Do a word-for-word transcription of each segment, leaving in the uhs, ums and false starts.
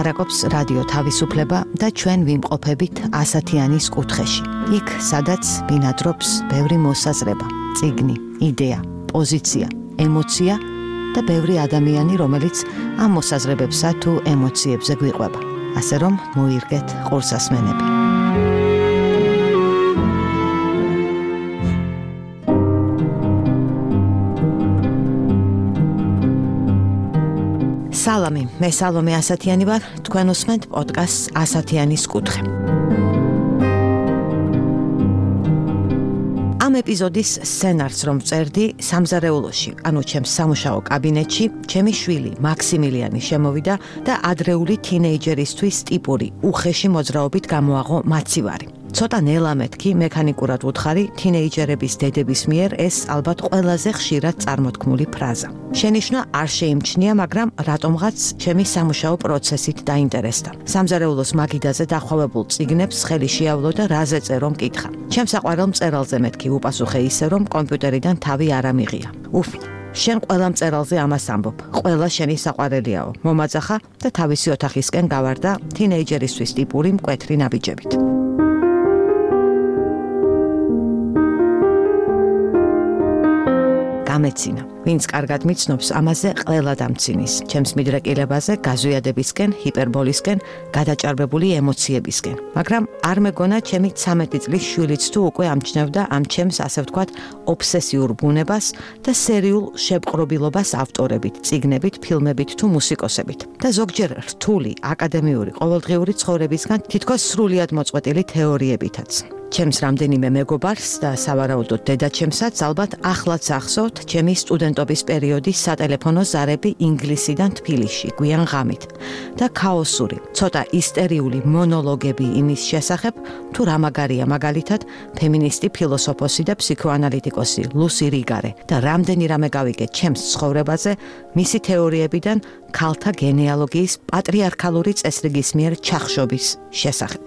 ლაპარაკობს რადიო თავისუფლება და ჩვენ ვიმყოფებით ასათიანის კუთხეში. იქ, სადაც ბინადრობს ბევრი მოსაზრება, წიგნი, იდეა, პოზიცია, ემოცია და ბევრი ადამიანი, რომელიც ამ მოსაზრებებსა თუ ემოციებზე გვიყვება. ასე რომ მოირგეთ ყურსასმენები. სალამი, მე სალომე ასათიანი ვარ, თქვენ უსმენთ პოდკასტს ასათიანის კუთხე. ამ ეპიზოდის სცენარს რომ წერდი სამზარეულოში, ანუ ჩემს სამუშაო კაბინეტში, ჩემი შვილი მაქსიმილიანი შემოვიდა და ადრეული თინეიჯერისთვის ტიპური უხეში მოძრაობით გამოაღო მაცივარი. ცოტა ნელა მეთქი მექანიკურად უთხარი თინეიჯერების დედების მიერ ეს ალბათ ყველაზე ხშირად წარმოთქმული ფრაზა. შენიშვნა არ შეიმჩნია, მაგრამ რატომღაც ჩემი სამუშაო პროცესით დაინტერესდა. სამზარეულოს მაგიდაზე დახვევებულ წიგნებს ხელი შეავლო და რაზე წერო მკითხა. ჩემ საყვარელ მწერალზე მეთქი უპასუხე ისე, რომ კომპიუტერიდან თავი არ ამიღია. უფ, შენ ყველა მწერალზე ამას ამბობ, ყველა შენი საყვარელიაო. მომაძახა და თავისი ოთახისკენ გავარდა თინეიჯერისთვის ტიპური მკვეთრი ნაბიჯებით. გამეცინა. ვინც კარგად მიცნობს, ამაზე ყველა დამცინის. ჩემს მიდრეკილებაზე, გაზვიადებისკენ, ჰიპერბოლისკენ, გადაჭარბებული ემოციებისკენ. მაგრამ არ მეგონა ჩემი ცამეტი წლის შვილიც თუ უკვე ამჩნევდა ამ ჩემს, ასე ვთქვათ, ობსესიურ ბუნებას და სერიულ შეპყრობილობას ავტორებით, წიგნებით, ფილმებით თუ მუსიკოსებით. და ზოგჯერ რთული, აკადემიური, ყოველდღიური ცხოვრებისგან თითქოს სრულიად მოწყვეტილი თეორიებითაც. ჩემს რამდენიმე მეგობარს და სავარაუდოდ დედაჩემსაც ალბათ ახლაც ახსოვთ ჩემი სტუდენტობის პერიოდის სატელეფონო ზარები ინგლისიდან თბილისში, გვიან ღამით და ქაოსური, ცოტა ისტერიული მონოლოგები იმის შესახებ, თუ რა მაგარია მაგალითად ფემინისტი ფილოსოფოსი და ფსიქოანალიტიკოსი ლუსი რიგარე და რამდენი რამე გავიგე ჩემს ცხოვრებაზე მისი თეორიებიდან ქალთა გენეალოგიის პატრიარქალური წესრიგის მიერ ჩახშობის შესახებ.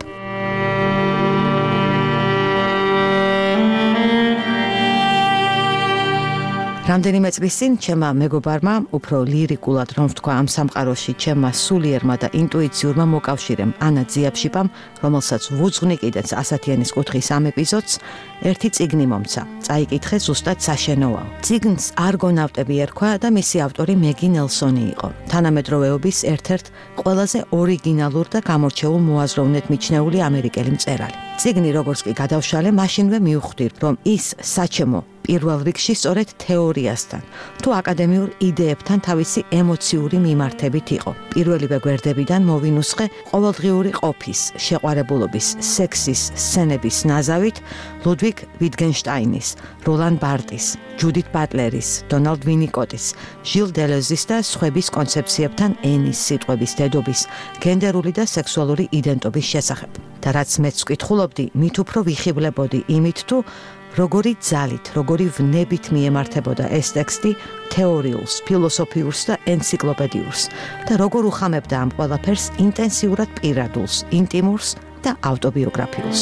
რამდენიმე წლის წინ ჩემმა მეგობარმა, უფრო ლირიკულად რომ ვთქვა ამ სამყაროში, ჩემმა სულიერმა და ინტუიციურმა მოკავშირემ ანა ძიაფშიპამ, რომელსაც ვუძღვნი კიდეც ასათიანის კუთხის ამ ეპიზოდს, ერთი წიგნი მომცა. წაიკითხე ზუსტად საშენოაო. წიგნს არგონავტები ერქვა და მისი ავტორი მეგი ნელსონი იყო. თანამედროვეობის ერთ-ერთ ყველაზე ორიგინალურ და გამორჩეულ მოაზროვნედ მიჩნეული ამერიკელი მწერალი. წიგნი როგორც კი გადავშალე, მაშინვე მივხვდი, რომ ის საჩემო პირველ რიგში სწორედ თეორიასთან, თუ აკადემიურ იდეებთან თავისი ემოციური მიმართებით იყო. პირველივე გვერდებიდან მოვინუსხე ყოველდღიური ყოფის, შეყვარებულობის, სექსის სცენების ნაზავით ლუდვიგ ვიტგენშტაინის, როლან ბარტის, ჯუდით ბატლერის, დონალდ ვინიკოტის, ჟილ დელეზის და სხვების კონცეფციებთან ენის, სიტყვების, დედობის, გენდერული და სექსუალური იდენტობის შესახებ. და რაც მეც ვკითხულობდი, მით უფრო ვიხიბლებოდი იმით, თუ როგორი ძალით, როგორი ვნებით მიემართებოდა ეს ტექსტი თეორიულს, ფილოსოფიურს და ენციკლოპედიურს და როგორ უხამებდა ამ ყველაფერს ინტენსიურად პირადულს, ინტიმურს და ავტობიოგრაფიულს.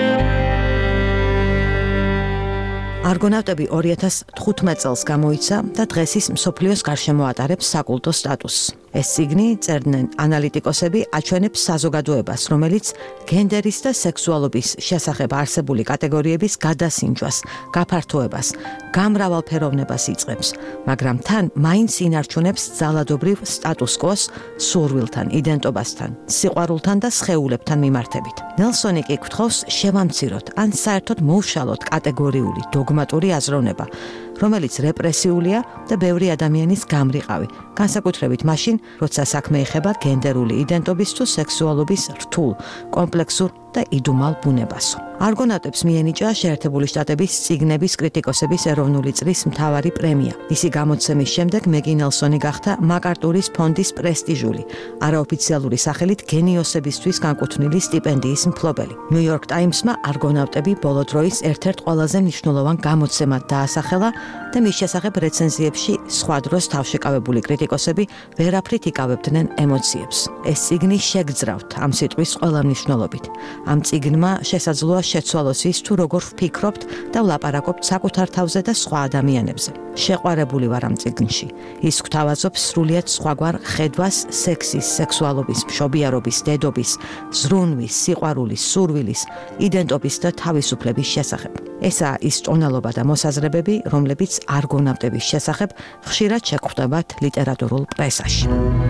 არგონავტები ორი ათას თხუთმეტ წელს გამოიცა და დღეს ის მსოფლიოს გარშემო ატარებს საკულტო სტატუსს. ეს წიგნი წერდნენ ანალიტიკოსები აჩვენებს საზოგადოებას, რომელიც გენდერის და სექსუალობის შესახებ არსებული კატეგორიების გადასინჯვას, გაფართოებას, გამრავალფეროვნებას იწყებს, მაგრამ თან მაინც ინარჩუნებს ძალადობრივ სტატუს-კვოს სურვილთან, იდენტობასთან, სიყვარულთან და სხეულებთან მიმართებით. ნელსონი კი გვთხოვს შევამციროთ, ან საერთოდ მოვშალოთ კატეგორიული, დოგმატური აზროვნება, რომელიც რეპრესიულია და ბევრი ადამიანის გამრიყავი, განსაკუთრებით მაშინ, როცა საქმე ეხება გენდერული იდენტობის თუ სექსუალობის რთულ, კომპლექსურ და იდუმალ ბუნებასო. არგონავტებს მიენიჭა შეერთებული შტატების წიგნების კრიტიკოსების ეროვნული წრის მთავარი პრემია. მისი გამოცემის შემდეგ მეგი ნელსონი გახდა მაკარტურის ფონდის პრესტიჟული, არაოფიციალური სახელით გენიოსებისთვის განკუთვნილი სტიპენდიის მფლობელი. ნიუ-იორკ ტაიმსმა არგონავტები ბოლო დროის ერთ-ერთ ყველაზე მნიშვნელოვან გამოცემად დაასახელა და მის შესახებ რეცენზიებში სხვა დროს თავშეკავებული კრიტიკოსები ვერაფრით იკავებდნენ ემოციებს. ეს წიგნი შეგძრავთ ამ სიტყვის ყველა მნიშვნელობით. ამ წიგნმა შესაძლოა შეცვალოს ის, თუ როგორ ვფიქრობთ და ვლაპარაკობთ საკუთარ თავზე და სხვა ადამიანებზე. შეყვარებული ვარ ამ წიგნში. ის გვთავაზობს სრულიად სხვაგვარ ხედვას სექსის, სექსუალობის, მშობიარობის, დედობის, ზრუნვის, სიყვარულის, სურვილის, იდენტობის და თავისუფლების შესახებ. ესაა ის ტონალობა და მოსაზრებები, რომლებიც არგონავტების შესახებ ხშირად შეგხვდებათ ლიტერატურულ პრესაში.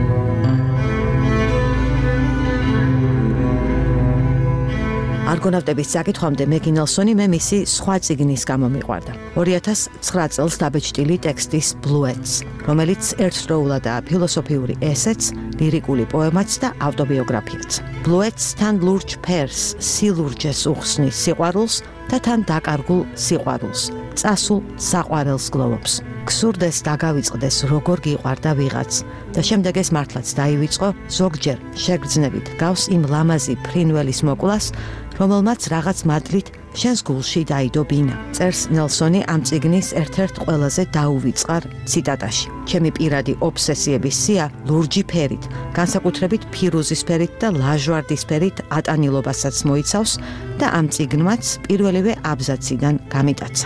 არგონავტების საკითხამდე მეგი ნელსონი მე მისი სხვა წიგნის გამო მიყვარდა. ორი ათას ცხრა წელს დაბეჭდილი ტექსტის ბლუეტს, რომელიც ერთდროულადაა ფილოსოფიური ესეც, ლირიკული პოემაც და ავტობიოგრაფიაც. ბლუეტს თან ლურჯ ფერს, სილურჯეს უხსნის სიყვარულს და თან დაკარგულ სიყვარულს, წასულ საყვარელს გლოვობს. გსურდეს დაგავიწყდეს როგორ გიყვარდა ვიღაც და შემდეგ ეს მართლაც დაივიწყო, ზოგჯერ შეგრძნებით გავს იმ ლამაზი ფრინველის მოკვლას, რომელმაც რაღაც მადლით შენს გულში დაიდო ბინა. წერს ნელსონი ამ წიგნის ერთ-ერთ ყველაზე დაუვიწყარ ციტატაში. ჩემი პირადი ობსესიების სია ლურჯი ფერით, განსაკუთრებით ფირუზისფერით და ლაჟვარდისფერით ატანილობასაც მოიცავს და ამ წიგნმაც პირველივე აბზაციდან გამიტაცა.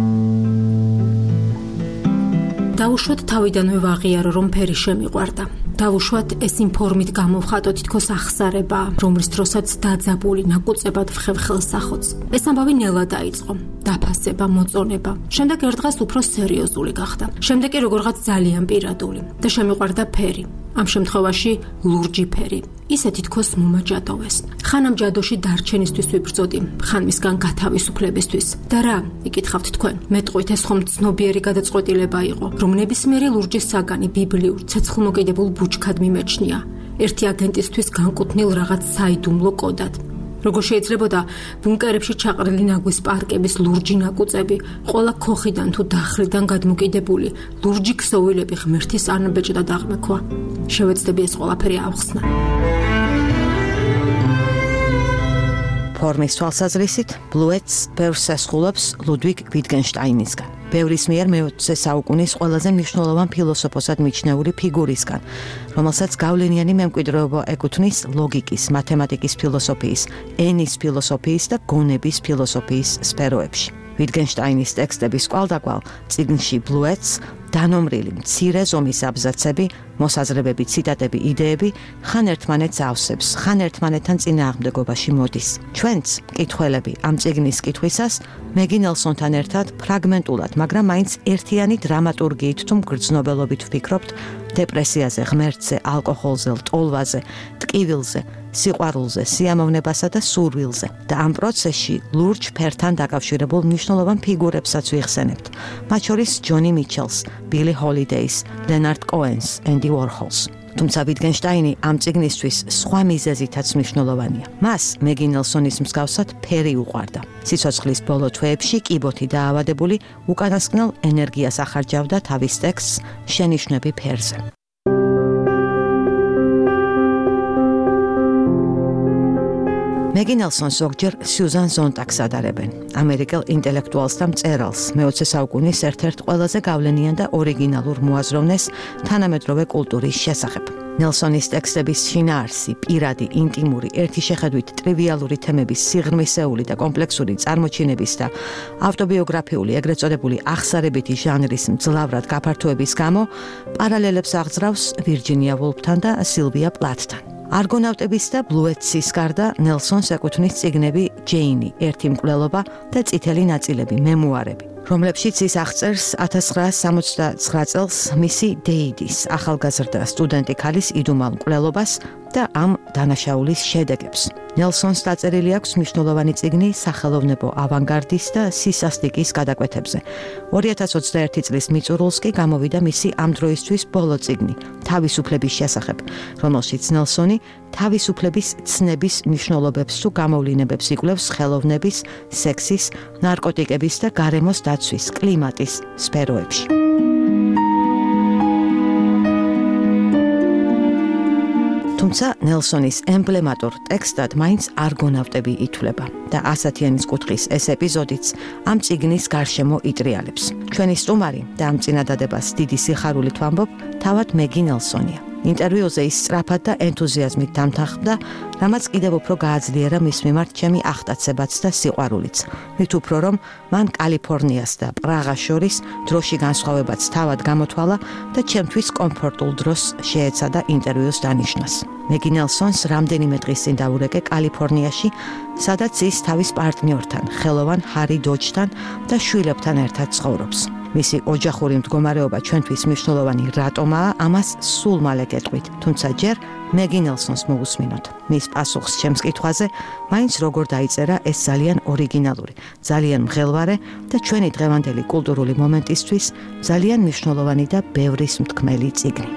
დავუშვათ თავიდანვე ვაღიარო, რომ ფერი შემიყვარდა. დავუშვათ ეს იმ ფორმით გამოვხატო თითქოს ახსარება, რომლის დროსაც დაძაბული ნაკუწებად ვხევ ხელსახოც. ეს ამბავი ნელა დაიწყო, დაფასება, მოწონება. შემდეგ ერთ დღეს უფრო სერიოზული გახდა. შემდეგ კი როგორღაც ძალიან პირადული და შემიყვარდა ფერი. ამ შემთხვევაში ლურჯი ფერი. ისე თითქოს მომაჯადოვეს. ხან ამ ჯადოში დარჩენისთვის ვიბრძოდი, ხან მისგან გათავისუფლებისთვის. და რა, იკითხავთ თქვენ, მეტყვით ეს ხომ ცნობიერი გადაწყვეტილება იყო, რომ ნებისმიერი ლურჯის საგანი ბიბლიურ ცეცხლმოკიდებულ ბუჩქად მიმეჩნია, ერთი აგენტისთვის განკუთვნილ რაღაც საიდუმლო კოდად. როგორ შეიძლებოდა ბუნკერებში ჩაყრილი ნაგვის პარკების ლურჯი ნაკუწები, ყველა ქოხიდან თუ დახრიდან გადმოკიდებული ლურჯი ქსოვილები ღმერთის ანაბეჭდად აღმექვა. შევეცდები ეს ყველაფერი ავხსნა. ფორმის თვალსაზრისით ბლუეტს ბევრს ესხულობს ლუდვიგ ვიტგენშტაინისგან. ბევრის მიერ მეოცე საუკუნის ყველაზე მნიშვნელოვან ფილოსოფოსად მიჩნეული ფიგურისგან, რომელსაც გავლენიანი მემკვიდრეობა ეკუთვნის ლოგიკის, მათემატიკის ფილოსოფიის, ენის ფილოსოფიის და გონების ფილოსოფიის სფეროებში. ვიტგენშტაინის ტექსტების კვალდაკვალ წიგნში ბლუეტს დანომრილი მცირე ზომის აბზაცები, მოსაზრებები, ციტატები, იდეები ხან ერთმანეთს ავსებს, ხან ერთმანეთთან წინააღმდეგობაში მოდის. ჩვენც, მკითხველები, ამ წიგნის კითხვისას მეგი ნელსონთან ერთად ფრაგმენტულად, მაგრამ მაინც ერთიანი დრამატურგიით თუ მგრძნობელობით ვფიქრობთ დეპრესიაზე, ღმერთზე, ალკოჰოლზე, ლტოლვაზე, ტკივილზე, სიყვარულზე, სიამოვნებასა და სურვილზე და ამ პროცესში ლურჯ ფერთან დაკავშირებულ მნიშვნელოვან ფიგურებსაც ვიხსენებთ. მათ შორის ჯონი მიჩელს, ბილი ჰოლიდეის, ლენარდ კოენს, ენდი ვორჰოლს. თუმცა ვიტგენშტაინი ამ წიგნისთვის სხვა მიზეზითაც მნიშვნელოვანია. მას მეგი ნელსონის მსგავსად ფერი უყვარდა. სიცოცხლის ბოლო თვეებში კიბოთი დაავადებული უკანასკნელ ენერგიას ახარჯავდა თავის ტექსტს შენიშვნები ფერზე. მეგი ნელსონს ზოგჯერ სიუზან ზონტაგს ადარებენ, ამერიკელ ინტელექტუალს და მწერალს, მეოცე საუკუნის ერთ-ერთ ყველაზე გავლენიან და ორიგინალურ მოაზროვნეს თანამედროვე კულტურის შესახებ. ნელსონის ტექსტების შინაარსი, პირადი, ინტიმური, ერთი შეხედვით ტრივიალური თემების სიღრმისეული და კომპლექსური წარმოჩინების და ავტობიოგრაფიული, ეგრეთ წოდებული ახსარებითი ჟანრის მძლავრად გაფართოების გამო პარალელებს აღძრავს ვირჯინია ვულფთან და სილვია პლათთან. არგონავტების და ბლუეტსის გარდა ნელსონს ეკუთვნის წიგნები ჯეინი, ერთი მკვლელობა და წითელი ნაწილები, მემუარები, რომლებშიც ის აღწერს ათას ცხრაას სამოცდაცხრა წელს მისი დეიდის, ახალგაზრდა სტუდენტი ქალის იდუმალ მკვლელობას და ამ დანაშაულის შედეგებს. ნელსონს დაწერილი აქვს მნიშვნელოვანი წიგნი სახელოვნებო ავანგარდის და სისასტიკის გადაკვეთებზე. ორი ათას ოცდაერთი წლის მიწურულს კი გამოვიდა მისი ამ დროისთვის ბოლო წიგნი, თავისუფლების შესახებ, რომელშიც ნელსონი თავისუფლების ცნების მნიშვნელობებს თუ გამოვლინებებს იკვლევს ხელოვნების, სექსის, ნარკოტიკების და გარემოს დაცვის, კლიმატის სფეროებში. თუმცა ნელსონის ემბლემატურ ტექსტად მაინც არგონავტები ითვლება და ასათიანის კუთხის ეს ეპიზოდიც ამ წიგნის გარშემო იტრიალებს. ჩვენი სტუმარი და ამ წინადადებას დიდი სიხარულით ვამბობ თავად მეგი ნელსონია. ინტერვიუზე ის სწრაფად და ენთუზიაზმით დამთანხმდა, რამაც კიდევ უფრო გააძლიერა მის მიმართ ჩემი აღტაცებაც და სიყვარულიც. მით უფრო რომ მან კალიფორნიას და პრაღას შორის დროში განსხვავებაც თავად გამოთვალა და ჩემთვის კომფორტულ დროს შეეცადა ინტერვიუს დანიშნას. მეგი ნელსონს რამდენიმე დღის წინ დაურეკე კალიფორნიაში, სადაც ის თავის პარტნიორთან, ხელოვან ჰარი დოჯთან და შვილებთან ერთად ცხოვრობს. მისი ოჯახური მდგომარეობა ჩვენთვის მნიშვნელოვანი რატომაა, ამას სულ მალე გეტყვით, თუმცა ჯერ მეგი ნელსონს მოვუსმინოთ. მის პასუხს ჩემს კითხვაზე, მაინც როგორ დაიწერა ეს ძალიან ორიგინალური, ძალიან მღელვარე და ჩვენი დღევანდელი კულტურული მომენტისთვის ძალიან მნიშვნელოვანი და ბევრის მთქმელი წიგნი.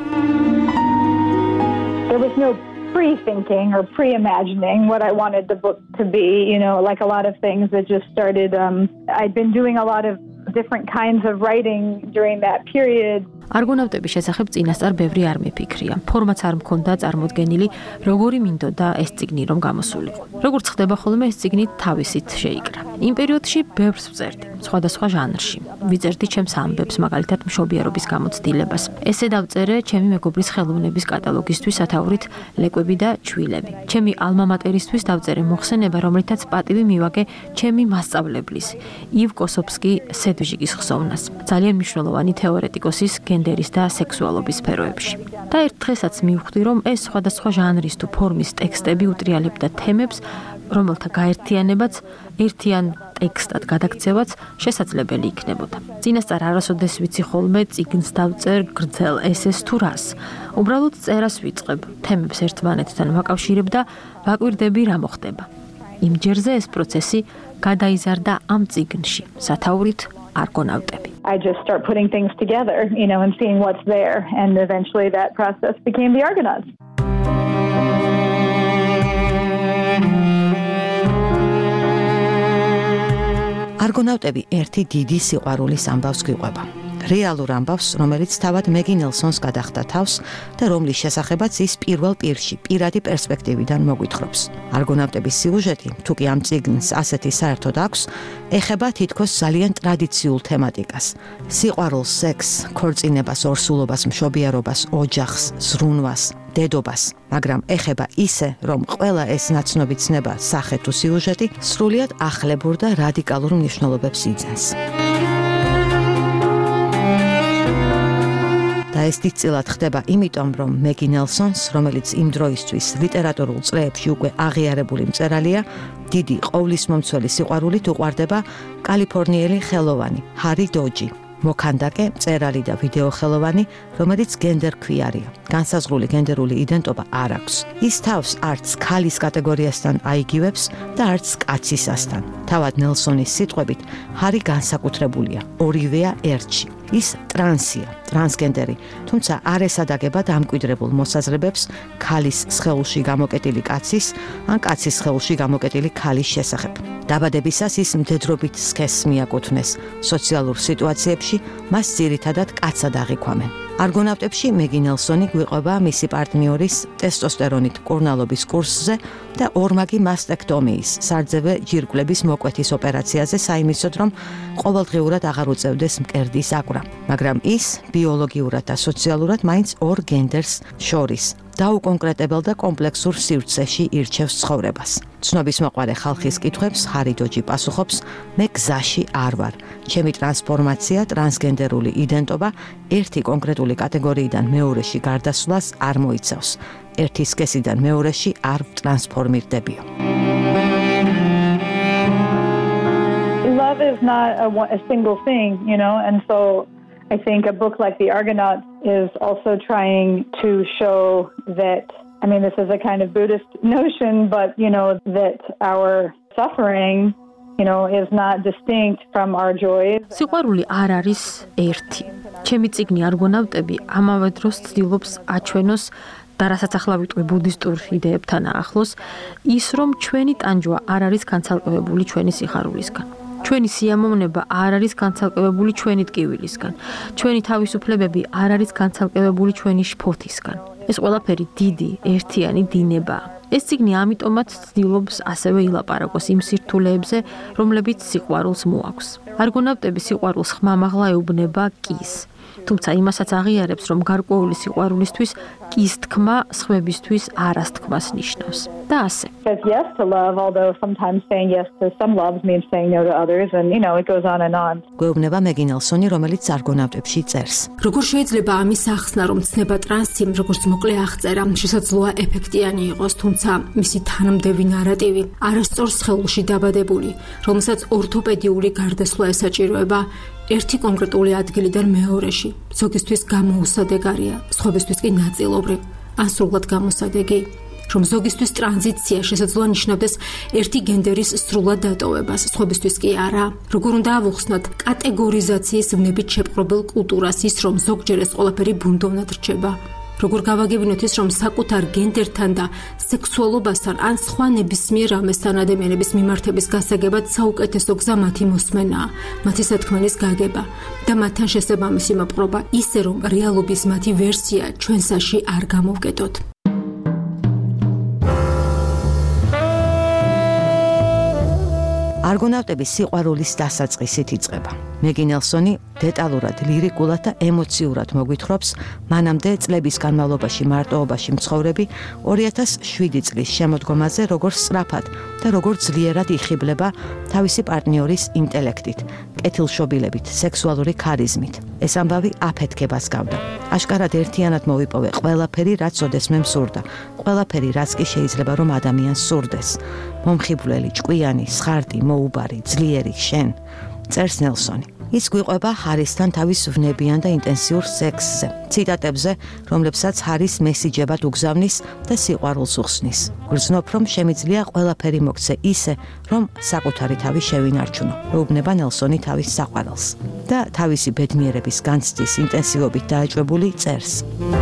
There was no pre-thinking or pre-imagining what I wanted the book to be, you know, like a lot of things that just started. Um, I'd been doing a lot of different kinds of writing during that period. არგონავტების შესახებ წინასწარ ბევრი არ მეფიქრია. ფორმაც არ მქონდა წარმოდგენილი, როგორი მინდოდა ეს წიგნი რომ გამოსულიყო. როგორც ხდება ხოლმე ეს წიგნი თავისით შეიკრა. იმ პერიოდში ბევრს ვწერდი, სხვადასხვა ჟანრში. ვიწერდი ჩემს ამბებს, მაგალითად მშობიარობის გამოცდილებას. ესე დავწერე ჩემი მეგობრის ხელოვნების კატალოგისთვის სათაურით ლეკვები და ჩვილები. ჩემი ალმა მატერისთვის დავწერე მოხსენება, რომლითაც პატივი მივაგე ჩემი მასწავლებლის, ივ კოსოფსკი სედვიჟიკის ხსოვნას. ძალიან მნიშვნელოვანი თეორეტიკოსის გენდერის და სექსუალობის სფეროებში. და ერთ დღესაც მივხვდი, რომ ეს სხვადასხვა ჟანრის თუ ფორმის ტექსტები უტრიალებდა თემებს, რომელთა გაერთიანებაც ერთიან ტექსტად გადაქცევაც შესაძლებელი იქნებოდა. წინასწარ არასოდეს ვიცი ხოლმე წიგნს დავწერ გრძელ ესეს თუ რას. უბრალოდ წერას ვიწყებ, თემებს ერთმანეთთან ვაკავშირებ და ვაკვირდები რა მოხდება. იმ ჯერზე ეს პროცესი გადაიზარდა ამ წიგნში, სათაურით არგონავტები. I just start putting things together, you know, and seeing what's there, and eventually that process became the Argonauts. არგონავტები ერთი დიდი სიყვარულის ამბავს გვიყვება. რეალურ ამბავს, რომელიც თავად მეგი ნელსონს გადახდა თავს და რომლის შესახებაც ის პირველ პირში, პირადი პერსპექტივიდან მოგვითხრობს. არგონავტების სიუჟეტი, თუ კი ამ წიგნს ასეთი საერთოდ აქვს, ეხება თითქოს ძალიან ტრადიციულ თემატიკას. სიყვარულს, სექსს, ქორწინებას, ორსულობას, მშობიარობას, ოჯახს, ზრუნვას, დედობას, მაგრამ ეხება ისე, რომ ყველა ეს ნაცნობი ცნება, სახე თუ სიუჟეტი სრულიად ახლებურ და რადიკალურ მნიშვნელობებს იძენს. და ეს დიდწილად ხდება იმიტომ, რომ მეგი ნელსონს, რომელიც იმ დროისთვის ლიტერატურულ წრეებში უკვე აღიარებული მწერალია, დიდი ყოვლისმომცველი სიყვარულით უყვარდება კალიფორნიელი ხელოვანი ჰარი დოჯი, მოქანდაკე, მწერალი და ვიდეო ხელოვანი, რომელიც გენდერქვიარია. განსაზღვრული გენდერული იდენტობა არ აქვს. ის თავს არც ქალის კატეგორიასთან აიგივებს და არც კაცისასთან. თავად ნელსონის სიტყვებით, ჰარი განსაკუთრებულია, ორივეა ერთში. ის ტრანსია, ტრანსგენდერი, თუმცა არ ესადაგება დამკვიდრებულ მოსაზრებებს ქალის სხეულში გამოკეტილი კაცის ან კაცის სხეულში გამოკეტილი ქალის შესახებ. დაბადებისას ის მდედრობით სქესს მიაკუთვნეს. სოციალურ სიტუაციებში მას ძირითადად კაცად აღიქვამენ. არგონავტებში მეგი ნელსონი გვიყვება მისი პარტნიორის ტესტოსტერონით მკურნალობის კურსზე და ორმაგი მასტექტომიის, სარძევე ჯირკვლების მოკვეთის ოპერაციაზე საიმისოდ, რომ ყოველდღიურად აღარ უწევდეს მკერდის აკვრა. მაგრამ ის ბიოლოგიურად და სოციალურად მაინც ორ გენდერს შორის დაუკონკრეტებელ და კომპლექსურ სივრცეში ირჩევს ცხოვრებას. ცნობის მოყვარე ხალხის კითხვებს ჰარი დოჯი პასუხობს, მე გზაში არ ვარ. ჩემი ტრანსფორმაცია, ტრანსგენდერული იდენტობა ერთი კონკრეტული კატეგორიიდან მეორეში გარდასვლას არ მოიცავს. ერთი სქესიდან მეორეში არ ტრანსფორმირდებიო. Love is not a, a single thing, you know, and so I think a book like The Argonauts is also trying to show that, I mean, this is a kind of Buddhist notion, but, you know, that our suffering, you know, is not distinct from our joys. სიყვარული არ არის ერთი. ჩემი წიგნი არგონავტები ამავე დროს ცდილობს აჩვენოს და რასაც ახლა ვიტყვი ბუდისტურ იდეებთან ახლოს, ის რომ ჩვენი ტანჯვა არ არის განცალკევებული ჩვენი სიხარულისგან. ჩვენი სიამოვნება არ არის განცალკევებული ჩვენი ტკივილისგან. ჩვენი თავისუფლებები არ არის განცალკევებული ჩვენი შფოთისგან. ეს ყველაფერი დიდი, ერთიანი დინებაა. ეს წიგნი ამიტომაც ცდილობს ასევე ილაპარაკოს იმ სირთულეებზე, რომლებიც სიყვარულს მოაქვს. არგონავტები სიყვარულს ხმამაღლა ეუბნება კის. თუმცა იმასაც აღიარებს, რომ გარკვეული სიყვარულისთვის კის თქმა სხვებისთვის არას თქმას ნიშნავს. და ასე. Says yes to love, although sometimes saying yes to some loves means saying no to others, and you know, it goes on and on. გვეუბნება მეგი ნელსონი, რომელიც არგონავტებში წერს. როგორ შეიძლება ამის ახსნა, რომ ცნება ტრანსი, როგორც მოკლე აღწერა, შესაძლოა ეფექტიანი იყოს, თუმცა მისი თანმდევი ნარატივი არასწორ სხეულში დაბადებული, რომელსაც ორთოპედიული გარდასვლა ესაჭიროება ერთი კონკრეტული ადგილიდან მეორეში. ზოგისთვის გამოუსადეგარია, სხვებისთვის კი ნაწილობრივ, ან სრულად გამოსადეგი. რომ ზოგისთვის ტრანზიცია შესაძლოა ნიშნავდეს ერთი გენდერის სრულად დატოვებას, სხვებისთვის კი არა. როგორ უნდა ავუხსნათ კატეგორიზაციის ვნებით შეპყრობილ კულტურას ის, რომ ზოგჯერ ეს ყველაფერი ბუნდოვნად რჩება. როგორ გავაგებინოთ ის, რომ საკუთარ გენდერთან და სექსუალობასთან ან სხვა ნებისმიერ ამესთან ადამიანების მიმართების გასაგებად საუკეთესო გზა მათი მოსმენაა, მათი სათქმენის გაგება და მათთან შესაბამისი მოპყრობა, ისე რომ რეალობის მათი ვერსია ჩვენსაში არ გამოვკეტოთ. არგონავტების სიყვარულის დასაწყისით იწყება. მეგი ნელსონი დეტალურად, ლირიკულად და ემოციურად მოგვითხრობს მანამდე წლების განმავლობაში მარტოობაში მცხოვრები ორი ათას შვიდი წლის შემოდგომაზე, როგორ სწრაფად და როგორ ძლიერად იხიბლება თავისი პარტნიორის ინტელექტით, კეთილშობილებით, სექსუალური ქარიზმით. ეს ამბავი აფეთქებას გავდა. აშკარად ერთიანად მოვიპოვე ყველაფერი, რაც ოდესმე მსურდა, ყველაფერი, რაც კი შეიძლება რომ ადამიანს სურდეს. მომხიბვლელი, ჭკვიანი, სხარტი, მოუბარი, ძლიერი, შენ. წერს ნელსონი. ის გვიყვება ჰარისთან თავის ვნებიან და ინტენსიურ სექსზე, ციტატებზე, რომლებსაც ჰარის მესიჯებად უგზავნის და სიყვარულს უხსნის. გრძნობ, რომ შემიძლია ყველაფერი მოგცე ისე, რომ საკუთარი თავი შევინარჩუნო. ეუბნება ნელსონი თავის საყვარელს და თავისი ბედნიერების განცდის ინტენსივობით დააჭვებული წერს.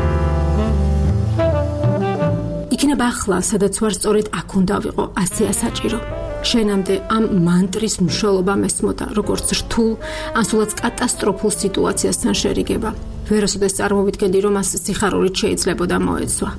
იქნება ახლა, სადაც ვარ, სწორედ აქ უნდა ვიყო, ასეა საჭირო. შენამდე ამ მანტრის მნიშვნელობა მესმოდა, როგორც რთულ, ან სულაც კატასტროფულ სიტუაციასთან შერიგება. ვერასოდეს წარმოვიდგენდი, რომ მას სიხარულით შეიძლებოდა მოეცვა.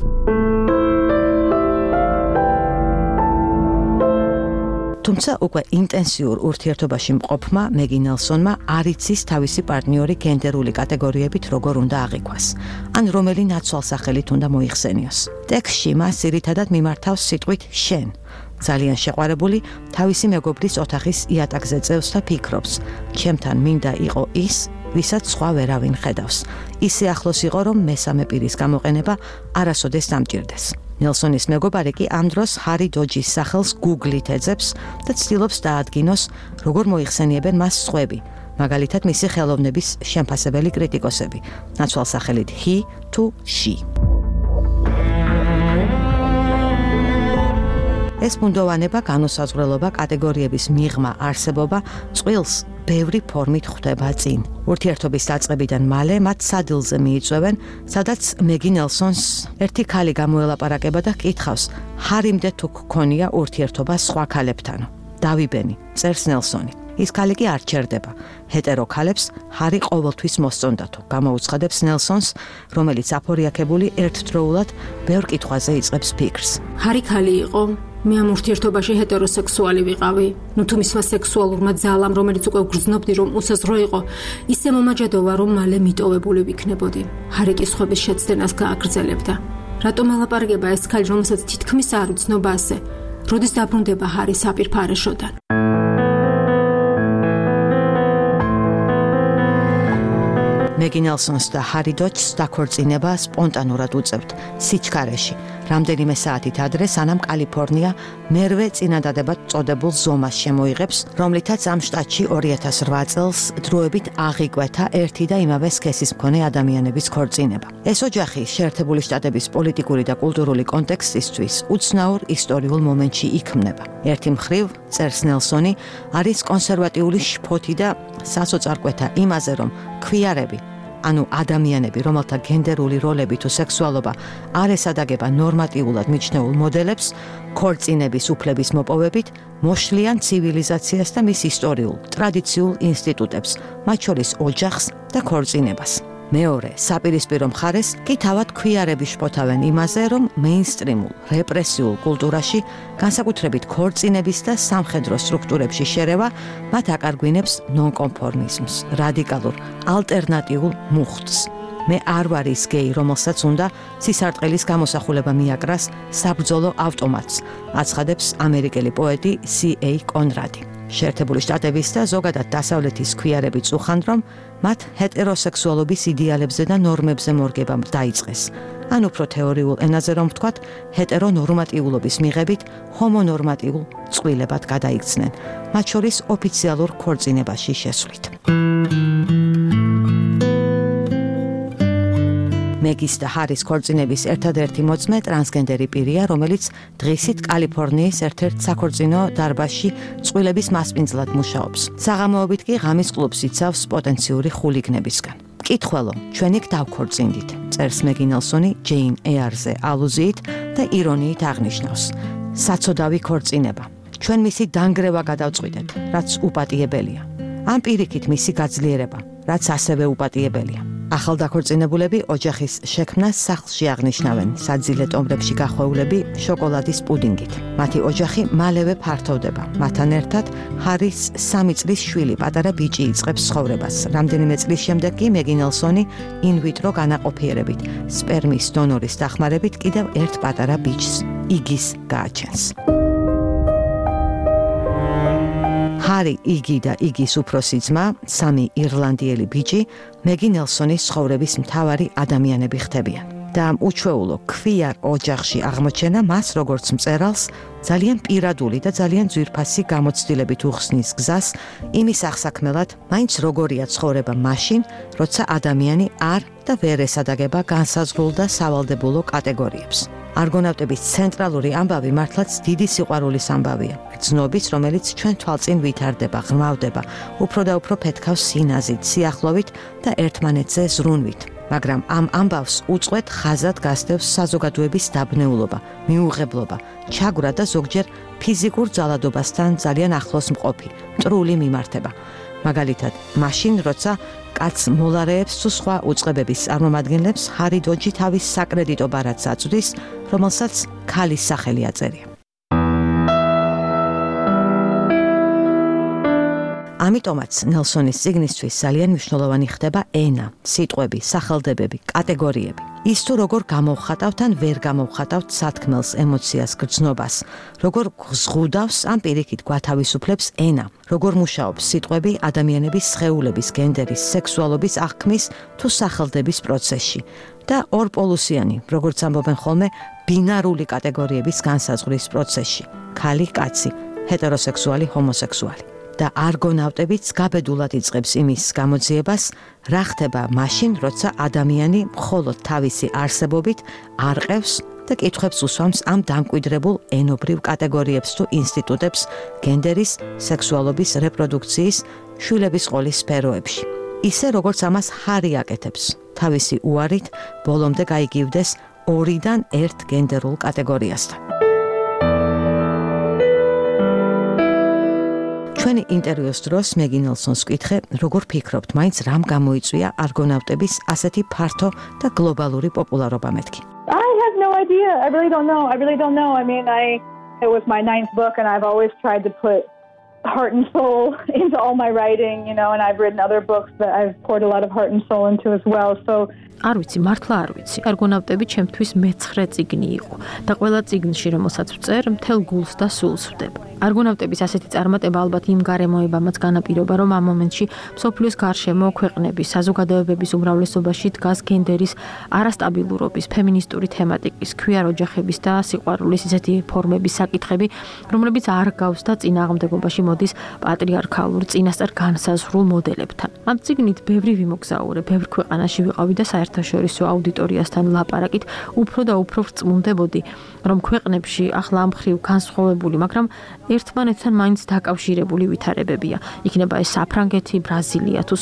თუმცა უკვე ინტენსიურ ურთიერთობაში მყოფმა მეგი ნელსონმა არ იცის თავისი პარტნიორი გენდერული კატეგორიებით როგორ უნდა აღიქვას, ან რომელი ნაცვალსახელით უნდა მოიხსენიოს. ტექსტში მას ძირითადად მიმართავს სიტყვით შენ. ძალიან შეყვარებული თავისი მეგობრის ოთახის იატაკზე წევს და ფიქრობს, ჩემთან მინდა იყო ის, ვისაც სხვა ვერავინ ხედავს. ისე ახლოს იყო, რომ მესამე პირის გამოყენება არასოდეს დამჭირდეს. ნელსონის მეგობარი კი ამ დროს ჰარი დოჯის სახელს Google-ით ეძებს და ცდილობს დაადგინოს, როგორ მოიხსენიებენ მას სხვები, მაგალითად მისი ხელოვნების შემფასებელი კრიტიკოსები, ნაცვალსახელით he to she. ეს ბუნდოვანება, განუსაზღვრელობა, კატეგორიების მიღმა, არსებობა წყვილს ბევრი ფორმით ხვდება წინ. ურთიერთობის დაწყებიდან მალე მათ სადილზე მიიწვევენ, სადაც მეგი ნელსონს ერთი ქალი გამოელაპარაკება და კითხავს, ჰარიმდე თუ გქონია ურთიერთობა სხვა ქალებთან. დავიბენი, წერს ნელსონი. ის ქალი კი არ ჩერდება. ჰეტერო ქალებს ჰარი ყოველთვის მოსწონდათო, გამოუცხადებს ნელსონს, რომელიც აფორიაქებული ერთდროულად ბევრ კითხვაზე იწყებს ფიქრს. ჰარი ქალი იყო, მე ამ ურთიერთობაში ჰეტეროსექსუალი ვიყავი. ნუ თუ მისმა სექსუალურმა ძალამ, რომელიც უკვე ვგრძნობდი, რომ უსაზღვრო იყო, ისე მომაჯადოვა, რომ მალე მიტოვებული ვიქნებოდი. ჰარი კი სხვების შეცდენას გააგრძელებდა. რატომ ალაპარაკება ეს ქალი, რომელსაც თითქმის არ უცნობა ასე? როდის დაბრუნდება ჰარი საპირფარეშოდან? მეგი ნელსონს და ჰარი დოჯს დაქორწინება სპონტანურად უწევთ სიჩქარეში, რამდენიმე საათით ადრე, სანამ კალიფორნია მერვე წინადადებად წოდებულ ზომას შემოიღებს, რომლითაც ამ შტატში ორი ათას რვა წელს დროებით აღიკვეთა ერთი და იმავე სქესის მქონე ადამიანების ქორწინება. ეს ოჯახი შეერთებული შტატების პოლიტიკური და კულტურული კონტექსტისთვის უცნაურ ისტორიულ მომენტში იქმნება. ერთი მხრივ, წერს ნელსონი, არის კონსერვატიული შფოთი და სასოწარკვეთა იმაზე, რომ ქვიარები, ანუ ადამიანები, რომელთა გენდერული როლები თუ სექსუალობა არ ესადაგება ნორმატიულად მიჩნეულ მოდელებს, ქორწინების უფლების მოპოვებით მოშლიან ცივილიზაციას და მის ისტორიულ, ტრადიციულ ინსტიტუტებს, მათ შორის ოჯახს და ქორწინებას. მეორე, საპირისპირო მხარეს კი თავად ქვიარები შფოთავენ იმაზე, რომ მეინსტრიმულ, რეპრესიულ კულტურაში, განსაკუთრებით ქორწინების და სამხედრო სტრუქტურებში შერევა, მათ აკარგვინებს ნონკონფორმიზმს, რადიკალურ, ალტერნატიულ მუხტს. მე არ ვარ ის გეი, რომელსაც უნდა სისარტყელის გამოსახულება მიაკრას საბრძოლო ავტომატს, აცხადებს ამერიკელი პოეტი სი ეი კონრადი. შეერთებული შტატების და ზოგადად დასავლეთის ქვიარები წუხან, რომ მათ ჰეტეროსექსუალობის იდეალებზე და ნორმებზე მორგებამ დაიწყეს. ან უფრო თეორიულ ენაზე რომ ვთქვათ, ჰეტერონორმატიულობის მიღებით ჰომონორმატიულ წყვილებად გადაიქცნენ, მათ შორის ოფიციალურ ქორწინებაში შესვლით. მეგის და ჰარის ქორწინების ერთადერთი მოწმე ტრანსგენდერი პირია, რომელიც დღისით კალიფორნიის ერთ-ერთ საქორწინო დარბაზში წყვილების მასპინძლად მუშაობს. საღამოობით კი ღამის კლუბს იცავს პოტენციური ხულიგნებისგან. მკითხველო, ჩვენ იქ დავქორწინდით, წერს მეგი ნელსონი ჯეინ ეარზე ალუზიით და ირონიით აღნიშნავს. საცოდავი ქორწინება. ჩვენ მისი დანგრევა გადავწყვიტეთ, რაც უპატიებელია. ამ პირიქით მისი გაძლიერება, რაც ასევე უპატიებელია. ახალდაქორწინებულები ოჯახის შექმნას სახლში აღნიშნავენ, საძილე ტომბრებში გახვეულები შოკოლადის პუდინგით. მათი ოჯახი მალევე ფართოვდება. მათთან ერთად ჰარის სამი წლის შვილი, პატარა ბიჭი იწყებს ცხოვრებას. რამდენიმე წლის შემდეგ კი მეგი ნელსონი ინვიტრო განაყოფიერებით, სპერმის დონორის დახმარებით კიდევ ერთ პატარა ბიჭს, იგის გააჩენს. ჰარი, იგი და იგის უფროსი ძმა, სამი ირლანდიელი ბიჭი, მეგი ნელსონის ცხოვრების მთავარი ადამიანები ხდებიან. და ამ უჩვეულო ქვიარ ოჯახში აღმოჩენა მას როგორც მწერალს ძალიან პირადული და ძალიან ძვირფასი გამოცდილებით უხსნის გზას იმის აღსაქმელად, მაინც როგორია ცხოვრება მაშინ, როცა ადამიანი არ და ვერ ესადაგება განსაზღვრულ და სავალდებულო კატეგორიებს. არგონავტების ცენტრალური ამბავი მართლაც დიდი სიყვარულის ამბავია. გრძნობის, რომელიც ჩვენ თვალწინ ვითარდება, ღრმავდება, უფრო და უფრო ფეთქავს სინაზით, სიახლოვით და ერთმანეთზე ზრუნვით. მაგრამ ამ ამბავს უწყვეტ ხაზად გასდევს საზოგადოების დაბნეულობა, მიუღებლობა, ჩაგვრა და ზოგჯერ ფიზიკურ ძალადობასთან ძალიან ახლოს მყოფი, მტრული მიმართება. მაგალითად, მაშინ, როცა კაცს მოლარეებს თუ სხვა უწყებების წარმომადგენლებს ჰარი დოჯი თავის საკრედიტო ბარათს აწვდის, რომელსაც ქალის სახელი აწერია. ამიტომაც ნელსონის წიგნისთვის ძალიან მნიშვნელოვანი ხდება ენა, სიტყვები, სახელდებები, კატეგორიები. ის თუ როგორ გამოვხატავთ ან ვერ გამოვხატავთ სათქმელს, ემოციას, გრძნობას, როგორ ზღუდავს ან პირიქით გვათავისუფლებს ენა, როგორ მუშაობს სიტყვები ადამიანების სხეულების, გენდერის, სექსუალობის აღქმის თუ სახელდების პროცესში და ორპოლუსიანი, როგორც ამბობენ ხოლმე, ბინარული კატეგორიების განსაზღვრის პროცესში, ქალი, კაცი, ჰეტეროსექსუალი, ჰომოსექსუალი. და არგონავტებიც გაბედულად იწყებს იმის გამოძიებას, რა ხდება მაშინ, როცა ადამიანი მხოლოდ თავისი არსებობით არყევს და კითხვებს უსვამს ამ დამკვიდრებულ ენობრივ კატეგორიებს თუ ინსტიტუტებს გენდერის, სექსუალობის, რეპროდუქციის, შვილების ყოლის სფეროებში. ისე როგორც ამას ჰარი აკეთებს, თავისი უარით ბოლომდე გაიგივდეს ორიდან ერთ გენდერულ კატეგორიასთან. ჩვენი ინტერვიუს დროს მეგი ნელსონს ვკითხე, როგორ ფიქრობთ, მაინც რამ გამოიწვია არგონავტების ასეთი ფართო და გლობალური პოპულარობა მეთქი? I have no idea. I really don't know. I really don't know. I mean, I it was my ninth book and I've always tried to put heart and soul into all my writing, you know, and I've written other books that I've poured a lot of heart and soul into as well. So არ ვიცი, მართლა არ ვიცი. არგონავტები ჩემთვის მეცხრე წიგნი იყო და ყველა წიგნში, რომელსაც ვწერ, მთელ გულს და სულს ვდებ. არგონავტების ასეთი წარმატება ალბათ იმ გარემოებამაც განაპირობა, რომ ამ მომენტში მსოფლიოს გარშემო ქვეყნების, საზოგადოებების უმრავლესობაში დგას გენდერის არასტაბილურობის, ფემინისტური თემატიკის, ქვიარ ოჯახების და სიყვარულის ისეთი ფორმების საკითხები, რომლებიც არ გავს და წინააღმდეგობაში მოდის პატრიარქალურ წინასწარ განსაზღვრულ მოდელებთან. ამ წიგნით ბევრი ვიმოგზაურე, ბევრ ქვეყანაში ვიყავი და საერთაშორისო აუდიტორიასთან ლაპარაკით უფრო და უფრო ვწმუნდებოდი, რომ ქვეყნებში ახლა ამ მხრივ განსხვავებული, მაგრამ ერთმანეთთან მაინც დაკავშირებული ვითარებებია. იქნება ეს საფრანგეთი, ბრაზილია თუ სხვა.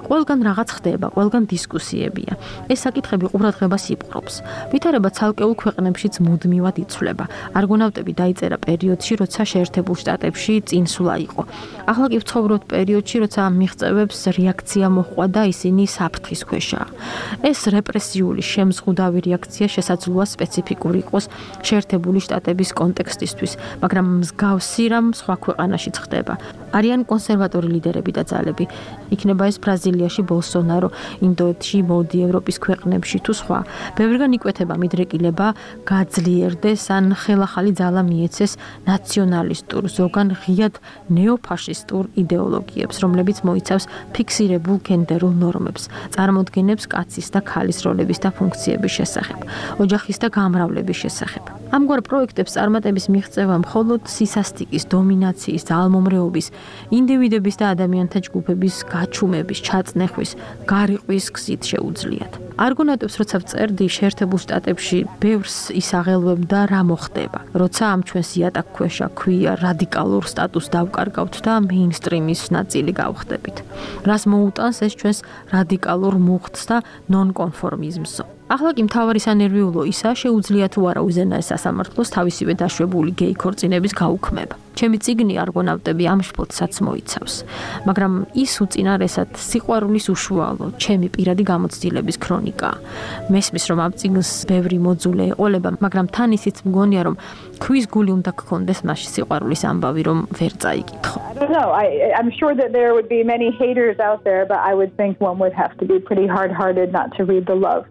ყველგან რაღაც ხდება, ყველგან დისკუსიებია. ეს საკითხები ყურადღებას იპყრობს. ვითარება ცალკეულ ქვეყნებშიც მუდმივად იცვლება. არგონავტები დაიწერა პერიოდში, როცა შეერთებულ შტატებში წინსვლა იყო. ახლა კი ვცხოვრობთ პერიოდში, როცა მიღწევებს რეაქცია მოჰყვა და ისინი საფრთხის ქვეშაა. ეს რეპრესიული შემზღუდავი რეაქცია შესაძლოა სპეციფიკური იყოს შეერთებული შტატების კონტექსტისთვის, მაგრამ მსგავსი რამ სხვა ქვეყანაშიც ხდება. არიან კონსერვატორი ლიდერები და ძალები. იქნება ეს ბრაზილიაში ბოლსონარო, ინდოეთში, მოდი ევროპის ქვეყნებში თუ სხვა. ბევრგან იკვეთება მიდრეკილება გაძლიერდეს ან ხელახალი ძალა მიეცეს ნაციონალისტურ, ზოგან ღიად ნეოფაშისტურ იდეოლოგიებს, რომლებიც მოიცავს ფიქსირებულ გენდერულ ნორმებს, წარმოდგენებს კაცის და ქალის როლების და ფუნქციების შესახებ, ოჯახის და გამრავლების შესახებ. ამგვარ პროექტებს წარმატების მიღწევა მხოლოდ სისასტიკის, დომინაციის, ძალმომრეობის, ინდივიდების და ადამიანთა ჯგუფების გაჩუმების, ჩაწნეხვის, გარიყვის გზით შეუძლიათ. არგონავტებს როცა ვწერდი შეერთებულ შტატებში ბევრს ის აღელვებდა რა მოხდება, როცა ამ ჩვენს იატაკ ქვეშა ქვია რადიკალურ სტატუსს დავკარგავთ და მეინსტრიმის ნაწილი გავხდებით. რას მოუტანს ეს ჩვენს რადიკალურ მუხტს და ნონკონფორმიზმს. ახლა კი მთავარი სანერვიულო ისა შეუძლია თუ არა უზენაეს სასამართლოს თავისივე დაშვებული გეი ქორწინების გაუქმება. ჩემი წიგნი არგონავტები ამ შფოთსაც მოიცავს, მაგრამ ის უწინარესად სიყვარულის უშუალო, ჩემი პირადი გამოცდილების ქრონიკაა. მესმის რომ ამ წიგნს ბევრი მოძულე ეყოლება, მაგრამ თან ისიც მგონია რომ ქვის გული უნდა გქონდეს მასში სიყვარულის ამბავი, რომ ვერ წაიკითხო. I don't know. I, I'm sure that there would be many haters out there, but I would think one would have to be pretty hard-hearted not to read the love.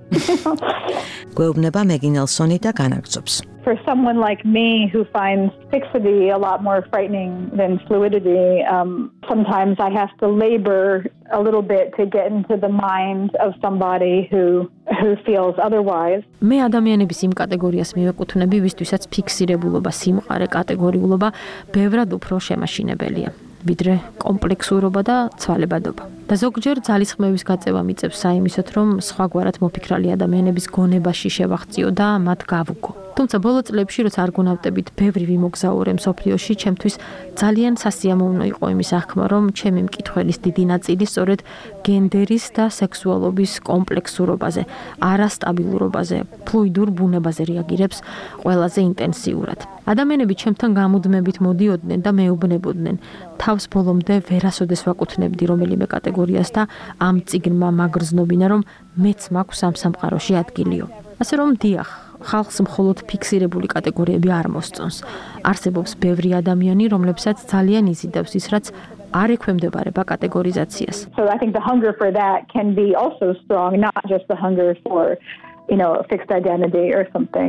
გვეუბნება მეგი ნელსონი და განაგრძობს. For someone like me who finds fixity a lot more frightening than fluidity, um, sometimes I have to labor a little bit to get into the mind of somebody who who feels otherwise. მე ადამიანების იმ კატეგორიას მივეკუთვნები, ვისთვისაც ფიქსირებულობა, სიმყარე, კატეგორიულობა ბევრად უფრო შემაშინებელია, ვიდრე კომპლექსურობა და ცვალებადობა. და ზოგჯერ ძალისხმევის გაწევა მიწევს საიმისოთ, რომ სხვაგვარად მოფიქრალი ადამიანების გონებაში შევახციო და მათ გავუგო. თუმცა ბოლო წლებში, როცა არგონავტებით ბევრი ვიმოგზაურე მსოფლიოში, ჩემთვის ძალიან სასიამოვნო იყო იმის აღქმა, რომ ჩემი მკითხველის დიდი ნაწილი სწორედ გენდერის და სექსუალობის კომპლექსურობაზე, არასტაბილურობაზე, ფლუიდურ ბუნებაზე რეაგირებს ყველაზე ინტენსიურად. ადამიანები ჩემთან გამუდმებით მოდიოდნენ და მეუბნებოდნენ, თავს ბოლომდე ვერასოდეს ვაკუთვნებდი რომელიმე კატეგორიას და ამ წიგნმა მაგრძნობინა, რომ მეც მაქვს ამ სამყაროში ადგილიო. ასე რომ დიახ, ხალხს მხოლოდ ფიქსირებული კატეგორიები არ მოსწონს. არსებობს ბევრი ადამიანი, რომლებსაც ძალიან იზიდავს ის, რაც არ ექვემდებარება კატეგორიზაციას. So I think the hunger for that can be also strong, not just the hunger for, you know, a fixed identity or something.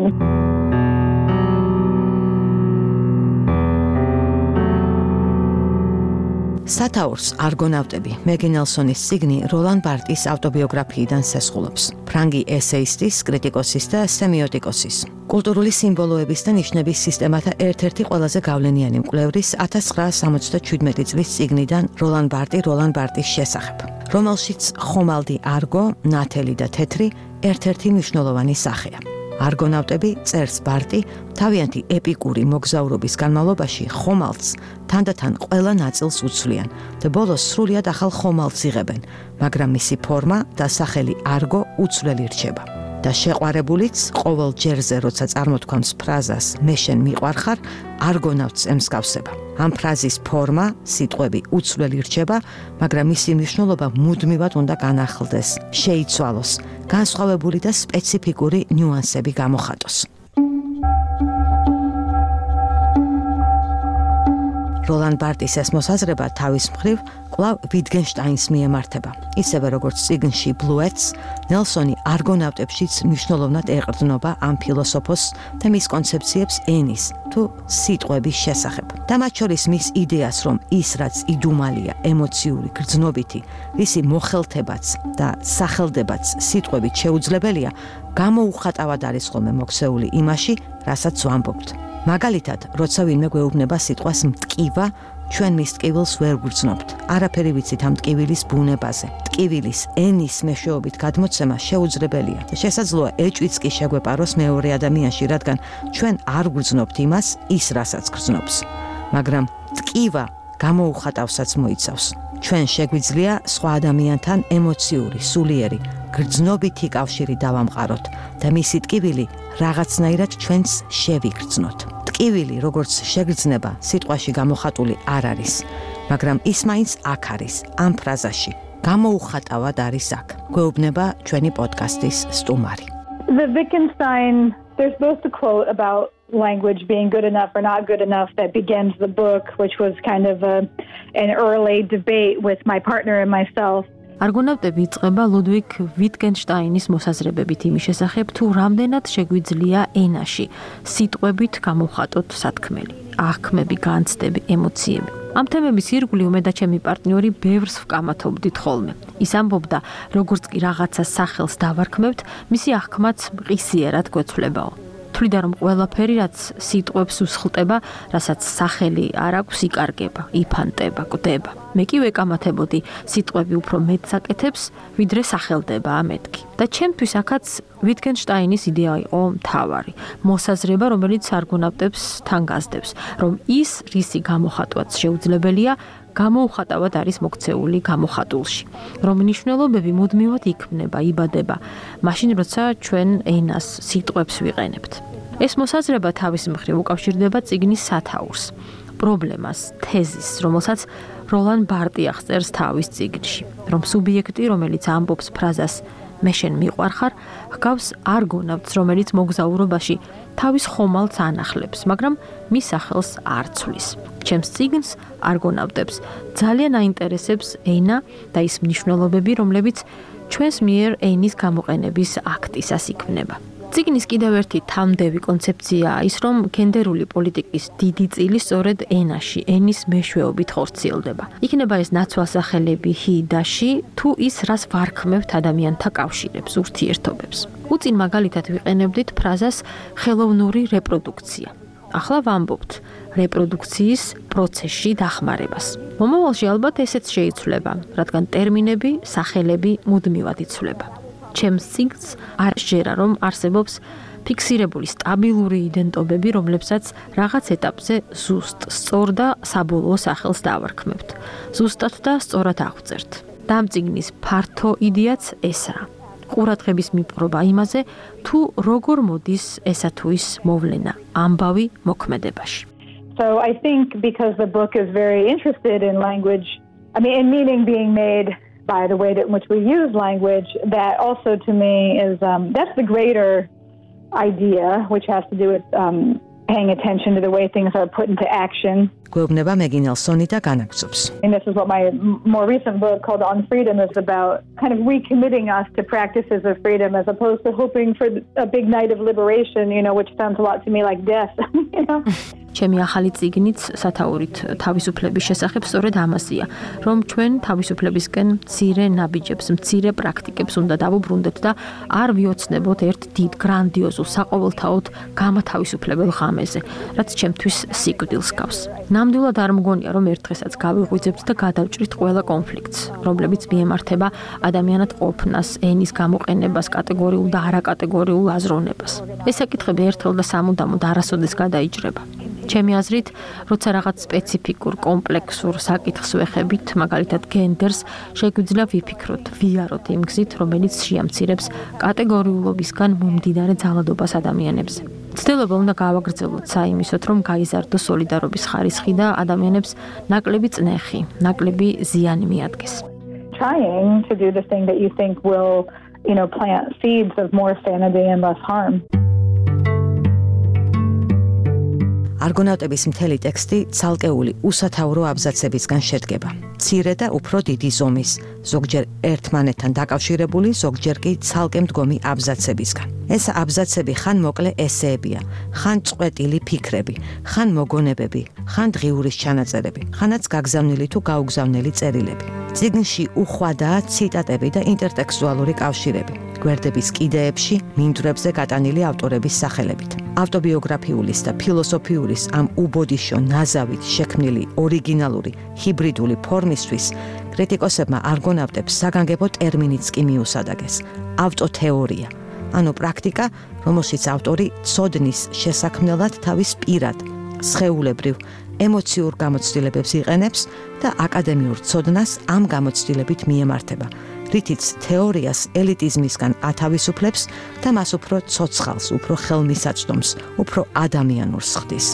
სათაურს არგონავტები მეგი ნელსონის წიგნი როლან ბარტის ავტობიოგრაფიიდან სესხულობს. ფრანგი ესეისტის, კრიტიკოსის და სემიოტიკოსის, კულტურული სიმბოლოების და ნიშნების სისტემათა ერთ-ერთი ყველაზე გავლენიანი მკვლევრის ათას ცხრაასი სამოცდაშვიდმეტი წლის წიგნიდან როლან ბარტი როლან ბარტის შესახებ, რომელშიც ხომალდი არგო, ნათელი და თეთრი ერთ-ერთი მნიშვნელოვანი სახეა. არგონავტები წერს ბარტი თავიანთი ეპიკური მოგზაურობის განმავლობაში ხომალდს თანდათან ყველა ნაწილს უცვლიან და ბოლოს სრულიად ახალ ხომალდს იღებენ, მაგრამ მისი ფორმა და სახელი არგო უცვლელი რჩება. და შეყვარებულიც ყოველ ჯერზე, როცა წარმოთქვამს ფრაზას მე შენ მიყვარხარ, არგონავტს ემსგავსება. ამ ფრაზის ფორმა, სიტყვები უცვლელი რჩება, მაგრამ მისი მნიშვნელობა მუდმივად უნდა განახლდეს, შეიცვალოს, განსხვავებული და სპეციფიკური ნიუანსები გამოხატოს. როლან ბარტის ეს მოსაზრება თავის მხრივ კვლავ ვიტგენშტაინს მიემართება. ისევე როგორც წიგნში ბლუეტს, ნელსონი არგონავტებშიც მნიშვნელოვნად ეყრდნობა ამ ფილოსოფოსს და მის კონცეფციებს ენის თუ სიტყვების შესახებ. და მათ შორის მის იდეას, რომ ის რაც იდუმალია, ემოციური, გრძნობითი, რისი მოხელთებაც და სახელდებაც სიტყვებით შეუძლებელია, გამოუხატავად არის ხოლმე მოქცეული იმაში, რასაც ვამბობთ. მაგალითად, როცა ვინმე გვეუბნება სიტყვას მტკივა, ჩვენ მის ტკივილს ვერ გვგრძნობთ. არაფერი ვიცით ამ ტკივილის ბუნებაზე. ტკივილის ენის მეშვეობით გადმოცემა შეუძლებელია და შესაძლოა ეჭვიც კი შეგვეპაროს მეორე ადამიანში, რადგან ჩვენ არ გვგრძნობთ იმას, ის რასაც გრძნობს. მაგრამ ტკივა გამოუხატავსაც მოიცავს. ჩვენ შეგვიძლია სხვა ადამიანთან ემოციური, სულიერი, გრძნობითი კავშირი დავამყაროთ და მისი ტკივილი რაღაცნაირად ჩვენს შევიგრძნოთ. ტკივილი, როგორც შეგრძნება, სიტყვაში გამოხატული არ არის, მაგრამ ის მაინც აქ არის, ამ ფრაზაში. გამოუხატავად არის აქ. გვეუბნება ჩვენი პოდკასტის სტუმარი. The Wittgenstein, there's both a quote about language being good enough or not good enough that begins the book, which was kind of a, an early debate with my partner and myself. არგონავტები იწყება ლუდვიგ ვიტგენშტაინის მოსაზრებებით იმის შესახებ, თუ რამდენად შეგვიძლია ენაში სიტყვებით გამოვხატოთ სათქმელი, აღქმები, განცდები, ემოციები. ამ თემების ირგვლივ მე და ჩემი პარტნიორი ბევრს ვკამათობდით ხოლმე. ის ამბობდა, როგორც კი რაღაცას სახელს დავარქმევთ, მისი აღქმაც მყისიერად გვეცვლებაო. თვლიდა, რომ ყველაფერი, რაც სიტყვებს უსხლტება, რასაც სახელი არ აქვს, იკარგება, იფანტება, კვდება. მე კი ვეკამათებოდი, სიტყვები უფრო მეტს აკეთებს, ვიდრე სახელდება ამეთქი. და ჩემთვის აქაც ვიტგენშტაინის იდეა იყო მთავარი, მოსაზრება, რომელიც არგონავტებს თან გასდევს, რომ ის, რისი გამოხატვაც შეუძლებელია, გამოუხატავად არის მოქცეული გამოხატულში, რომ მნიშვნელობები მუდმივად იქმნება, იბადება, მაშინ როცა ჩვენ ენას, სიტყვებს ვიყენებთ. ეს მოსაზრება თავის მხრივ უკავშირდება წიგნის სათაურს, პრობლემას, თეზისს, რომელსაც როლან ბარტი აღწერს თავის წიგნში, რომ სუბიექტი, რომელიც ამბობს ფრაზას მე შენ მიყვარხარ, ჰგავს არგონავტს, რომელიც მოგზაურობაში თავის ხომალდს ანახლებს, მაგრამ მის სახელს არ ცვლის. ჩემს წიგნს არგონავტებს ძალიან აინტერესებს ენა და ის მნიშვნელობები, რომლებიც ჩვენს მიერ ენის გამოყენების აქტისას იქმნება. წიგნის კიდევ ერთი თამდევი კონცეფციაა ის, რომ გენდერული პოლიტიკის დიდი წილი სწორედ ენაში, ენის მეშვეობით ხორციელდება. იქნება ეს ნაცვალსახელები ჰი და ში, თუ ის რას ვარქმევთ ადამიანთა კავშირებს, ურთიერთობებს. უწინ მაგალითად ვიყენებდით ფრაზას ხელოვნური რეპროდუქცია. ახლა ვამბობთ რეპროდუქციის პროცესში დახმარებას. მომავალში ალბათ ესეც შეიცვლება, რადგან ტერმინები, სახელები მუდმივად იცვლება. ჩემს წიგნს არ შეერა, რომ არსებობს ფიქსირებული სტაბილური იდენტობები, რომლებსაც რაღაც ეტაპზე ზუსტ, სწორ და საბოლოო სახელს დავარქმევთ. ზუსტად და სწორად აღვწერთ. და ამ წიგნის ფართო იდეაც ესაა. ყურადღების მიპყრობა იმაზე, თუ როგორ მოდის ესა თუ ის მოვლენა ამბავი მოქმედებაში. So I think because the book is very interested in language, I mean, in meaning being made by the way in which we use language, that also to me is, um, that's the greater idea, which has to do with um, paying attention to the way things are put into action. გვეუბნება მეგინელსონი და განაგრძობს. And this is what my more recent book called On Freedom is about, kind of recommitting us to practices of freedom as opposed to hoping for a big night of liberation, you know, which sounds a lot to me like death, you know. ჩემი ახალი წიგნიც სათაურით თავისუფლების შესახებ სწორედ ამასია, რომ ჩვენ თავისუფლებისკენ მცირე ნაბიჯებს, მცირე პრაქტიკებს უნდა დავუბრუნდეთ და არ ვიოცნებოთ ერთ დიდ გრანდიოზულ საყოველთაოდ გამათავისუფლებელ ღამეზე, რაც ჩემთვის სიკვდილს გავს. ნამდვილად არ მგონია, რომ ერთ დღესაც გავიღვიძებთ და გადავჭრით ყველა კონფლიქტს, რომლებიც მიემართება ადამიანად ყოფნას, ენის გამოყენებას, კატეგორიულ და არაკატეგორიულ აზროვნებას. ეს საკითხები ერთხელ და სამუდამოდ არასოდეს გადაიჭრება. ჩემი აზრით, როცა რაღაც სპეციფიკურ, კომპლექსურ საკითხს ვეხებით, მაგალითად გენდერს, შეგვიძლია ვიფიქროთ, ვიაროთ იმ გზით, რომელიც შეამცირებს კატეგორიულობისგან მომდინარე ძალადობას ადამიანებზე. ცდილობა უნდა გავაგრძელოთ საიმისოთ, რომ გაიზარდოს სოლიდარობის ხარისხი და ადამიანებს ნაკლები წნეხი, ნაკლები ზიანი მიადგეს. Trying to do the thing that you think will, you know, plant seeds of more sanity and less harm. არგონავტების მთელი ტექსტი ცალკეული უსათაურო აბზაცებისგან შედგება. მცირე და უფრო დიდი ზომის, ზოგჯერ ერთმანეთთან დაკავშირებული, ზოგჯერ კი ცალკე მდგომი აბზაცებისგან. ეს აბზაცები ხან მოკლე ესეებია, ხან წყვეტილი ფიქრები, ხან მოგონებები, ხან დღიურის ჩანაწერები, ხანაც გაგზავნილი თუ გაუგზავნილი წერილები. წიგნში უხვადაა ციტატები და ინტერტექსტუალური კავშირები, გვერდების კიდეებში, მინდვრებზე გატანილი ავტორების სახელებით. ავტობიოგრაფიულის და ფილოსოფიურის ამ უბოდიშო ნაზავით შექმნილი ორიგინალური ჰიბრიდული ფორმისთვის კრიტიკოსებმა არგონავტებს საგანგებო ტერმინიც კი მიუსადაგეს – ავტოთეორია, ანუ პრაქტიკა, რომელშიც ავტორი ცოდნის შესაქმნელად თავის პირად, სხეულებრივ, ემოციურ გამოცდილებებს იყენებს და აკადემიურ ცოდნას ამ გამოცდილებით მიემართება, რითიც თეორიას ელიტიზმისგან ათავისუფლებს და მას უფრო ცოცხალს, უფრო ხელმისაწვდომს, უფრო ადამიანურს ხდის.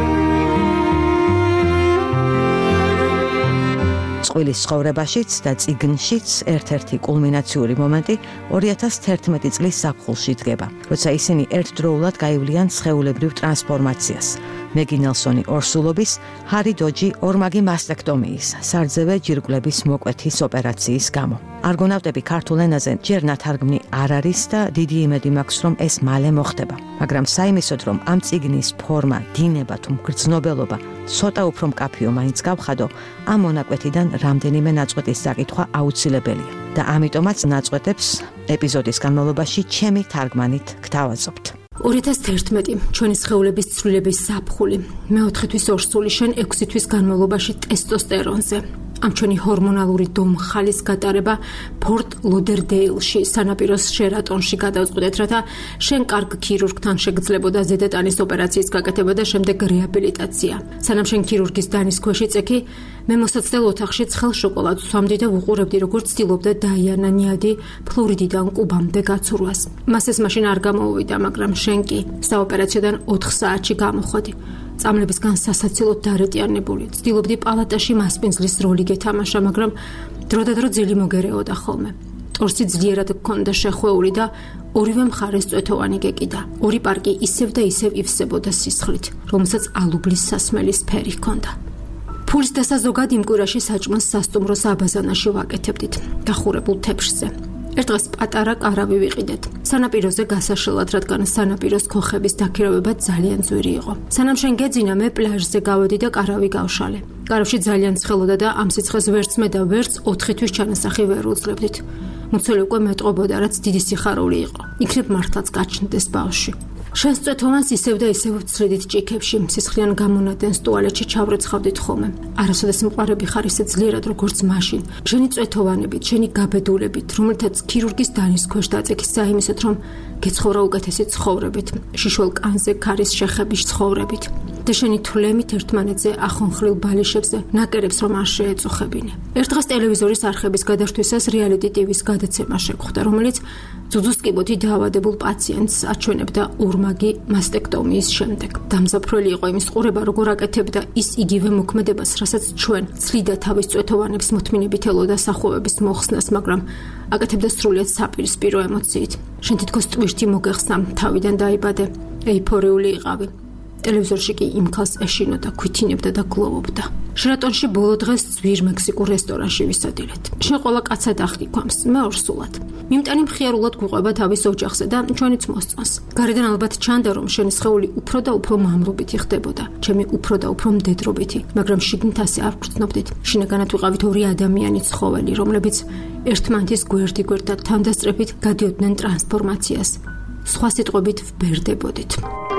წყვილის ცხოვრებაშიც და წიგნშიც ერთ-ერთი კულმინაციური მომენტი ორი ათას თერთმეტი წლის ზაფხულში დგება, როცა ისინი ერთდროულად გაივლიან სხეულებრივ ტრანსფორმაციას. მეგი ნელსონი ორსულობის, ჰარი დოჯი ორმაგი მასტექტომიის, სარძევე ჯირკვლების მოკვეთის ოპერაციის გამო. არგონავტები ქართულ ენაზე ჯერ ნათარგმნი არ არის და დიდი იმედი მაქვს, რომ ეს მალე მოხდება. მაგრამ საიმისოდ, რომ ამ წიგნის ფორმა, დინება თუ მგრძნობელობა ცოტა უფრო მკაფიო მაინც გავხადო, ამ მონაკვეთიდან რამდენიმე ნაწყვეტის საკითხვა აუცილებელია და ამიტომაც ნაწყვეტებს ეპიზოდის განმავლობაში ჩემი თარგმანით გთავაზობთ. ორი ათას თერთმეტი ჩვენი სხეულების ცვლილების ზაფხული, მეოთხე თვის ორსული შენ ექვსი თვის განმავლობაში ტესტოსტერონზე. ამ ჩვენი ჰორმონალური დომხალის გატარება ფორტ ლოდერდეილში, სანაპიროს შერატონში გადავწყვეტეთ, რათა შენ კარგ ქირურგთან შეგძლებოდა ზედატანის ოპერაციის გაკეთება და შემდეგ რეაბილიტაცია. სანამ შენ ქირურგის დანის ქვეშ იწექი, მე მოსაცდელ ოთახში ცხელ შოკოლადს ვსვამდი და ვუყურებდი, როგორ ცდილობდა დაიანა ნიადი ფლორიდიდან კუბამდე გაცურვას. მას ეს მაშინ არ გამოუვიდა, მაგრამ შენ კი საოპერაციოდან ოთხ საათში გამოხვედი. წამლებისგან სასაცილოდ დარეტიანებული, ცდილობდი პალატაში მასპინძლის როლი გეთამაშა, მაგრამ დროდადრო ძილი მოგერეოდა ხოლმე. ტორსი ძლიერად გქონდა შეხვეული და ორივე მხარეს წვეთოვანი გეკიდა. ორი პარკი ისევ და ისევ ივსებოდა სისხლით, რომელსაც ალუბლის სასმელის ფერი ჰქონდა. ფულის დასაზოგად იმ კვირაში საჭმელს სასტუმროს აბაზანაში ვაკეთებდით, დახურებულ თეფშზე. ერთ დღეს პატარა კარავი ვიყიდეთ. სანაპიროზე გასაშლელად, რადგან სანაპიროს ქოხების დაქირავება ძალიან ძვირი იყო. სანამ შენ გეძინა, მე პლაჟზე გავედი და კარავი გავშალე. კარავში ძალიან ცხელოდა და ამ სიცხეს ვერც მე და ვერც ოთხი თვის ჩანასახი ვერ უძლებდით. მუცელი უკვე მეტყობოდა, რაც დიდი სიხარული იყო. იქნებ მართლაც გაჩნდეს ბავშვი. შენს წვეთოვანს ისევ და ისევ ვცლიდით ჭიქებში, სისხლიან გამონადენს ტუალეტში ჩავრეცხავდით ხოლმე. არასოდეს მყარები ხარ ისე ძლიერად, როგორც მაშინ. შენი წვეთოვანებით, შენი გაბედულებით, რომელთაც ქირურგის დანის ქვეშ დაწექის საიმისოდ, რომ გეცხოვრა უკეთესი ცხოვრებით, შიშველ კანზე ქარის შეხების ცხოვრებით და შენი თვლემით ერთმანეთზე ახონხლილ ბალიშებზე ნაკერებს რომ არ შეეწუხებინე. ერთ დღეს ტელევიზორის არხების გადაშვისას რეალიტი ტივის გადაცემა შეგვხვდა, რომელიც ძუძუსკიბოთი დაავადებულ პაციენტს აჩვენებდა ორმაგი მასტექტომიის შემდეგ. დამზაფრელი იყო იმის ყურება, როგორ აკეთებდა ის იგივე მოქმედებას, რასაც ჩვენ ცლიდა თავის წვეთოვანებს მოთმინებით ელოდა სახუებების მოხსნას, მაგრამ აკეთებდა სრულიად საპირისპირო ემოციით. შენ თითქოს ტვირთი მოგეხსნა, თავიდან დაიბადე, ეიფორიული იყავი. ტელევიზორში კი იმ ქალს ეშინოდა, ქვითინებდა და გლოვობდა. შერატონში ბოლო დღეს ძვირ მექსიკურ რესტორანში ვისადილეთ. შენ ყველა კაცად აღგიქვამს, მე ორსულად. მიმტანი მხიარულად გვიყვება თავის ოჯახზე და ჩვენიც მოსწონს. გარედან ალბათ ჩანდა, რომ შენი სხეული უფრო და უფრო მამრობითი ხდებოდა, ჩემი უფრო და უფრო მდედრობითი, მაგრამ შიგნით ასე არ ვგრძნობდით. შინაგანად ვიყავით ორი ადამიანი ცხოველი, რომლებიც ერთმანეთის გვერდ-იგვერდ და თანდასწრებით გადიოდნენ ტრანსფორმაციას. სხვა სიტყვებით ვბერდებოდით.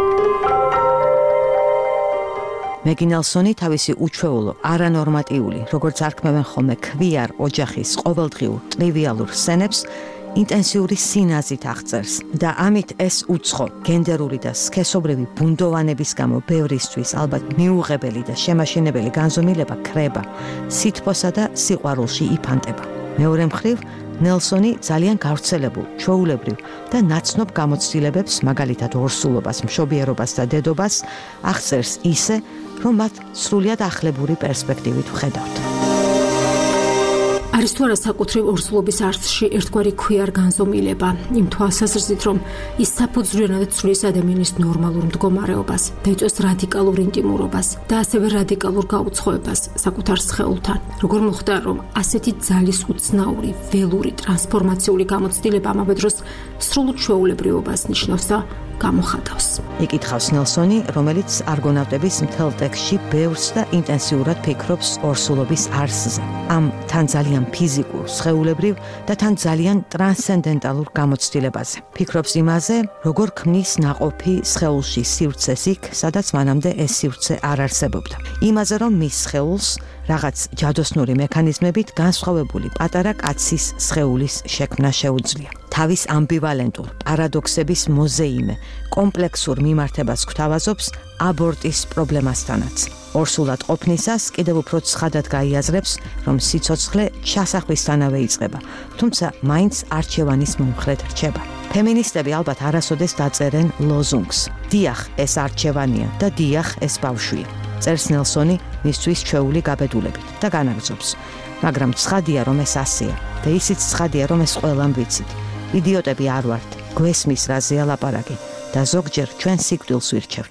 მეგი ნელსონი თავისი უჩვეულო, არანორმატიული, როგორც არქმევენ ხოლმე ქვიარ ოჯახის ყოველდღიურ ტრივიალურ სცენებს ინტენსიური სინაზით აღწერს და ამით ეს უცხო, გენდერული და სქესობრივი ბუნდოვანების გამო ბევრისთვის ალბათ მიუღებელი და შემაშინებელი განზომილება ქრება, სითბოსა და სიყვარულში იფანტება. მეორე მხრივ, ნელსონი ძალიან გავრცელებულ, ჩვეულებრივ და ნაცნობ გამოცდილებებს, მაგალითად ორსულობას, მშობიარობას და დედობას აღწერს ისე, რომ მათ სრულიად ახლებური პერსპექტივით ვხედავთ. არის თუ არა საკუთრივ ორსულობის არსში ერთგვარი ქვიარ განზომილება, იმ თვალსაზრისით, რომ ის საფუძვლიანად ცვლის ადამიანის ნორმალურ მდგომარეობას, დაიწვევს რადიკალურ ინტიმურობას და ასევე რადიკალურ გაუცხოებას საკუთარ სხეულთან. როგორ მოხდა, რომ ასეთი ძალის უცნაური, ველური, ტრანსფორმაციული გამოცდილება ამავე დროს სრულ ჩვეულებრივობას ნიშნავს და გამოხატავს. იკითხავს ნელსონი, რომელიც არგონავტების მთელ ტექსტში ბევრს და ინტენსიურად ფიქრობს ორსულობის არსზე. ამ თან ძალიან ფიზიკურ, სხეულებრივ და თან ძალიან ტრანსცენდენტალურ გამოცდილებაზე. ფიქრობს იმაზე, როგორ ქმნის ნაყოფი სხეულში სივრცეს იქ, სადაც მანამდე ეს სივრცე არ არსებობდა. იმაზე, რომ მის სხეულს რაღაც ჯადოსნური მექანიზმებით განსხვავებული პატარა კაცის სხეულის შექმნა შეუძლია. თავის ამბივალენტურ პარადოქსების მოზეიმე, კომპლექსურ მიმართებას გვთავაზობს აბორტის პრობლემასთანაც. ორსულად ყოფნისას კიდევ უფრო ცხადად გაიაზრებს, რომ სიცოცხლე ჩასახვისთანავე იწყება, თუმცა მაინც არჩევანის მომხრედ რჩება. ფემინისტები ალბათ არასოდეს დაწერენ ლოზუნგს. დიახ, ეს არჩევანია და დიახ, ეს ბავშვია. წერს ნელსონი მისთვის ჩვეული გაბედულებით და განაგრძობს. მაგრამ ცხადია, რომ ეს ასეა და ისიც ცხადია, რომ ეს ყველამ ვიცით. იდიოტები არ ვართ, გვესმის რაზეა ლაპარაკი და ზოგჯერ ჩვენ სიკვდილს ვირჩევთ.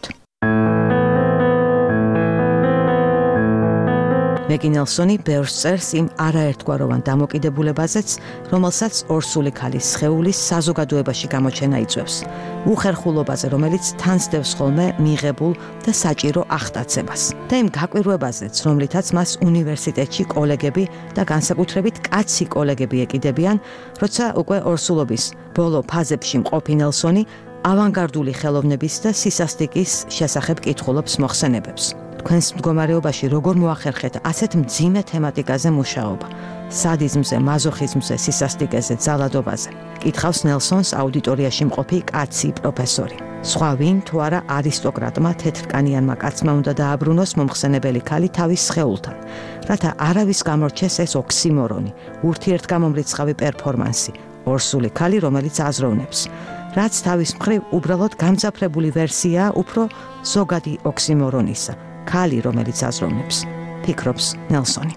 მეგი ნელსონი ბევრს წერს იმ არაერთგვაროვან დამოკიდებულებაზეც, რომელსაც ორსული ქალის სხეულის საზოგადოებაში გამოჩენა იწვევს. უხერხულობაზე, რომელიც თანსდევს ხოლმე მიღებულ და საჭირო ახტაცებას. და იმ გაკვირვებაზეც, რომლითაც მას უნივერსიტეტში კოლეგები და განსაკუთრებით კაცი კოლეგები ეკიდებიან, როცა უკვე ორსულობის ბოლო ფაზებში მყოფი ნელსონი ავანგარდული ხელოვნების და სისასტიკის შესახებ კითხულობს მოხსენებებს. თქვენს მდგომარეობაში როგორ მოახერხეთ ასეთ მძიმე თემატიკაზე მუშაობა? სადიზმზე, მაზოხიზმზე, სისასტიკეზე, ძალადობაზე. კითხავს ნელსონს აუდიტორიაში მყოფი კაცი პროფესორი. სხვა ვინ თუ არა არისტოკრატმა თეთრკანიანმა კაცმა უნდა დააბრუნოს მომხსენებელი ქალი თავის სხეულთან, რათა არავის გამორჩეს ეს ოქსიმორონი, ურთიერთგამომრიცხავი პერფორმანსი, ორსული ქალი, რომელიც აზროვნებს. რაც თავის მხრივ უბრალოდ გამძაფრებული ვერსიაა უფრო ზოგადი ოქსიმორონისა. ქალი, რომელიც აზროვნებს, ფიქრობს ნელსონი.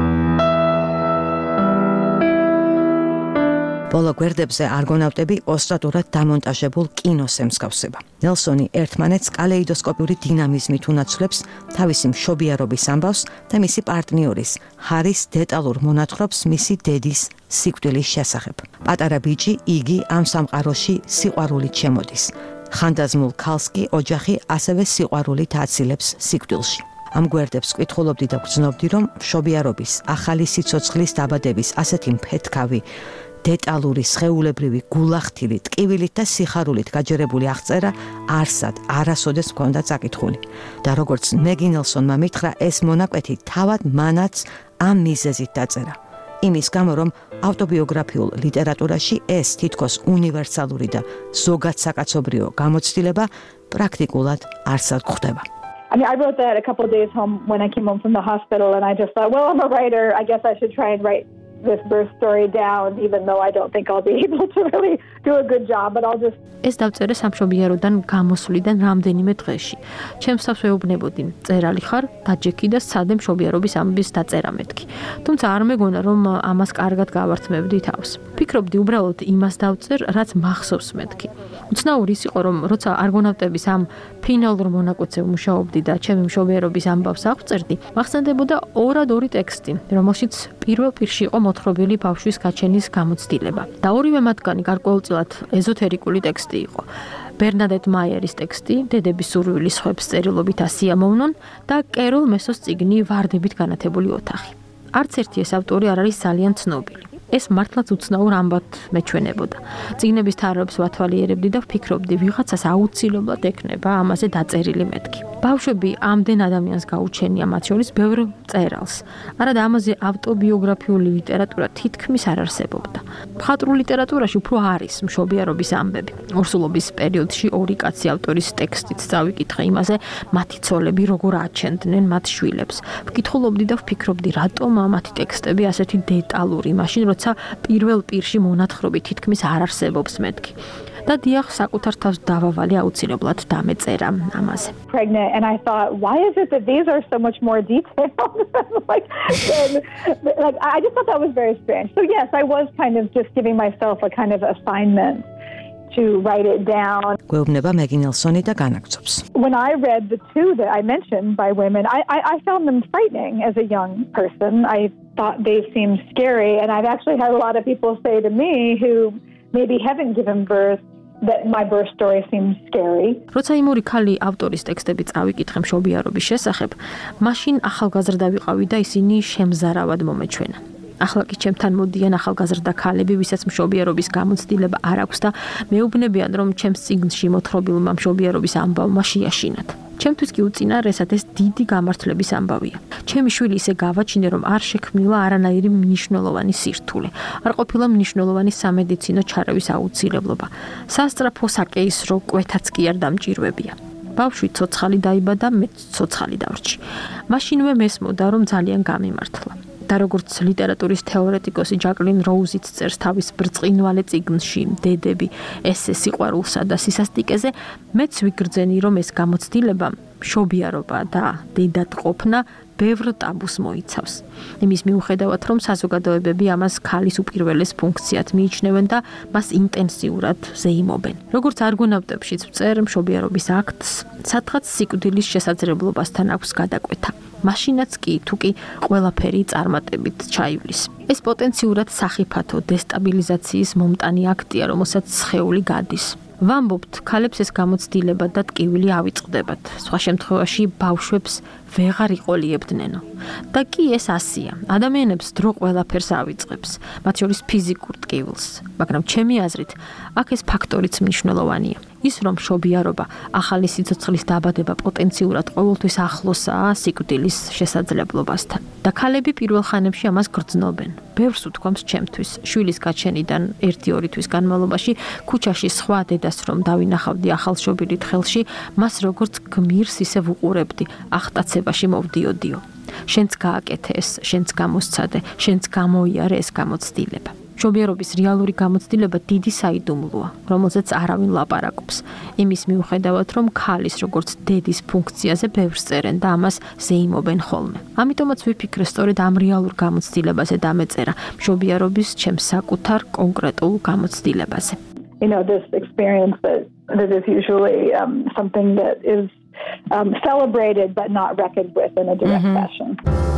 ბოლო გვერდებზე არგონავტები ოსტრატურად დამონტაჟებულ კინოს ემსგავსება. ნელსონი ერთმანეთს კალეიდოსკოპიური დინამიზმით უნაცვლებს თავისი მშობიარობის ამბავს და მისი პარტნიორის, ჰარის დეტალურ მონათხრობს მისი დედის სიკვდილის შესახებ. პატარა ბიჭი, იგი ამ სამყაროში სიყვარულით შემოდის. ხანდაზმულ ქალს კი ოჯახი ასევე სიყვარულით აცილებს სიკვდილში. ამ გვერდებს კითხულობდი და გრძნობდი, რომ მშობიარობის, ახალი სიცოცხლის დაბადების ასეთი მფეთქავი, დეტალური, სხეულებრივი, გულახთილი, ტკივილით და სიხარულით გაჯერებული აღწერა არსად არასოდეს მქონდა წაკითხული. და როგორც მეგი ნელსონმა მითხრა, ეს მონაკვეთი თავად მანაც ამ მიზეზით დაწერა. იმის გამო, რომ ავტობიოგრაფიულ ლიტერატურაში ეს თითქოს უნივერსალური და ზოგად საკაცობრიო გამოცდილება პრაქტიკულად არსად გვხვდება. I mean, I wrote that a couple of days home when I came home from the hospital, and I just thought, well, I'm a writer. I guess I should try and write this birth story down, even though I don't think I'll be able to really do a good job, but I'll just... ეს დავწერე სამშობიაროდან გამოსვლიდან რამდენიმე დღეში. ჩემს თავს ვეუბნებოდი, წერალი ხარ, დაჯექი და სცადე მშობიარობის ამბის დაწერა მეთქი. თუმცა არ მეგონა, რომ ამას კარგად გავართმევდი თავს. ფიქრობდი უბრალოდ იმას დავწერ, რაც მახსოვს მეთქი. უცნაური ის იყო, რომ როცა არგონავტების ამ ფინალურ მონაკვეთზე ვმუშაობდი და ჩემი მშობიარობის ამბავს აღწერდი, მახსენდებოდა ორად ორი ტექსტი, რომელშიც პირველ პირში იყო მოთხრობილი ბავშვის გაჩენის გამოცდილება. და ორივე მათგანი გარკვეულწილად ეზოთერიკული ტექსტი იყო. ბერნადეტ მაიერის ტექსტი, დედების სურვილის სხვებს წერილობით ასიამოვნონ და კეროლ მესოს წიგნი ვარდებით განათებული ოთახი. არც ერთი ეს ავტორი არ არის ძალიან ცნობილი. ეს მართლაც უცნაურ ამბად მეჩვენებოდა. წიგნების თარიღებს ვათვალიერებდი და ვფიქრობდი, ვიღაცას აუცილებლად ექნება ამაზე დაწერილი მეთქი. ბავშვები ამდენ ადამიანს გაუჩენია, მათ შორის ბევრ მწერალს. არადა ამაზე ავტობიოგრაფიული ლიტერატურა თითქმის არ არსებობდა. მხატვრულ ლიტერატურაში უფრო არის მშობიარობის ამბები. ორსულობის პერიოდში ორი კაცი ავტორის ტექსტით წავიკითხე იმაზე, მათი ცოლები როგორ აჩენდნენ მათ შვილებს. ვკითხულობდი და ვფიქრობდი, რატომ მათი ტექსტები ასეთი დეტალური, მაშინ როცა პირველ პირში მონათხრობი თითქმის არ არსებობს მეთქი. და დიახ, საკუთარ თავს დავავალი აუცილებლად დამეწერა ამაზე. Pregnant, and I thought, why is it that these are so much more detailed? like, and, like, I just thought that was very strange. So yes, I was kind of just giving myself a kind of assignment to write it down. გვეუბნება მეგი ნელსონი და განაგრძობს. When I read the two that I mentioned by women, I, I, I found them frightening as a young person. I thought they seemed scary, and I've actually had a lot of people say to me who maybe haven't given birth that my birth story seems scary. როცა იმ ორი ქალი ავტორის ტექსტები წავიკითხე მშობიარობის შესახებ, მაშინ ახალგაზრდა ვიყავი და ისინი შემზარავად მომეჩვენა. ახლა კი ჩემთან მოდიან ახალგაზრდა ქალები, ვისაც მშობიარობის გამოცდილება არ აქვს და მეუბნებიან, რომ ჩემს წიგნში მოთხრობილმა მშობიარობის ამბავმა შეაშინათ. ჩემთვის კი უწინარესად ეს დიდი გამართლების ამბავია. ჩემი შვილი ისე გავაჩინე, რომ არ შექმნილა არანაირი მნიშვნელოვანი სირთულე. არ ყოფილა მნიშვნელოვანი სამედიცინო ჩარევის აუცილებლობა. სასწრაფო საკეისრო კვეთაც კი არ დამჭირვებია. ბავშვი ცოცხალი დაიბადა, მეც ცოცხალი დავრჩი. მაშინვე მესმოდა, რომ ძალიან გამიმართლა. და როგორც ლიტერატურის თეორეტიკოსი ჯაკლინ როუზიც წერს თავის ბრწყინვალე წიგნში დედები ესე სიყვარულსა და სისასტიკეზე, მეც ვიგრძენი, რომ ეს გამოცდილება მშობიარობა და დედად ყოფნა ბევრ ტაბუს მოიცავს. იმის მიუხედავად, რომ საზოგადოებები ამას ქალის უპირველეს ფუნქციად მიიჩნევენ და მას ინტენსიურად ზეიმობენ. როგორც არგონავტებშიც ვწერ, მშობიარობის აქტს სადღაც სიკვდილის შესაძლებლობასთან აქვს გადაკვეთა. მაშინაც კი თუ კი ყველაფერი წარმატებით ჩაივლის. ეს პოტენციურად სახიფათო დესტაბილიზაციის მომტანი აქტია, რომელსაც სხეული გადის. ვამბობთ, ქალებს ეს გამოცდილება და ტკივილი ავიწყდებათ. სხვა შემთხვევაში ბავშვებს ვეღარ იყოლიებდნენო. და კი ეს ასია. ადამიანებს დრო ყველაფერს ავიწყებს, მათ შორის ფიზიკურ ტკივილს. მაგრამ ჩემი აზრით, აქ ეს ფაქტორიც მნიშვნელოვანია. ის რომ მშობიარობა ახალი სიცოცხლის დაბადება პოტენციურად ყოველთვის ახლოსაა სიკვდილის შესაძლებლობასთან. და ქალები პირველ ხანებში ამას გრძნობენ. ბევრს უთქვამს ჩემთვის, შვილის გაჩენიდან ერთი-ორი თვის განმავლობაში ქუჩაში სხვა დედას რომ დავინახავდი ახალშობილით ხელში, მას როგორც გმირს ისე ვუყურებდი, ახტაცებაში მოვდიოდიო. შენც გააკეთე ეს, შენც გამოსცადე, შენც გამოიარე ეს გამოცდილება. მშობიარობის რეალური გამოცდილება დიდი საიდუმლოა, რომელზეც არავინ ლაპარაკობს. იმის მიუხედავად, რომ ქალის როგორც დედის ფუნქციაზე ბევრს წერენ და ამას ზეიმობენ ხოლმე. ამიტომაც ვიფიქრე სწორედ ამ რეალურ გამოცდილებაზე დამეწერა, მშობიარობის ჩემს საკუთარ კონკრეტულ გამოცდილებაზე. You know, this experience that that is usually um, something that is um, celebrated but not reckoned with in a direct mm-hmm. fashion.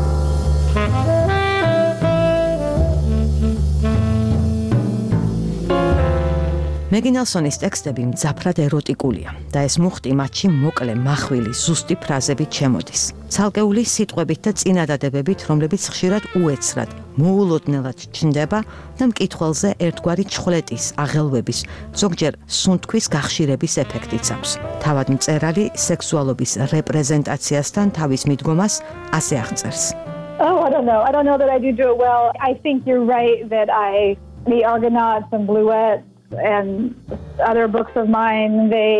მეგი ნელსონის ტექსტები მძაფრად ეროტიკულია და ეს მუხტი მათში მოკლე, მახვილი, ზუსტი ფრაზებით შემოდის. ცალკეული სიტყვებით და წინადადებებით, რომლებიც ხშირად უეცრად, მოულოდნელად ჩნდება და მკითხველზე ერთგვარი ჩხვლეტის, აღელვების, ზოგჯერ სუნთქვის გახშირების ეფექტიც აქვს. თავად მწერალი სექსუალობის რეპრეზენტაციასთან თავის მიდგომას ასე აღწერს. Oh, I don't know. I don't know that I do do it well. I think you're right that I the Argonauts and Bluets and other books of mine, they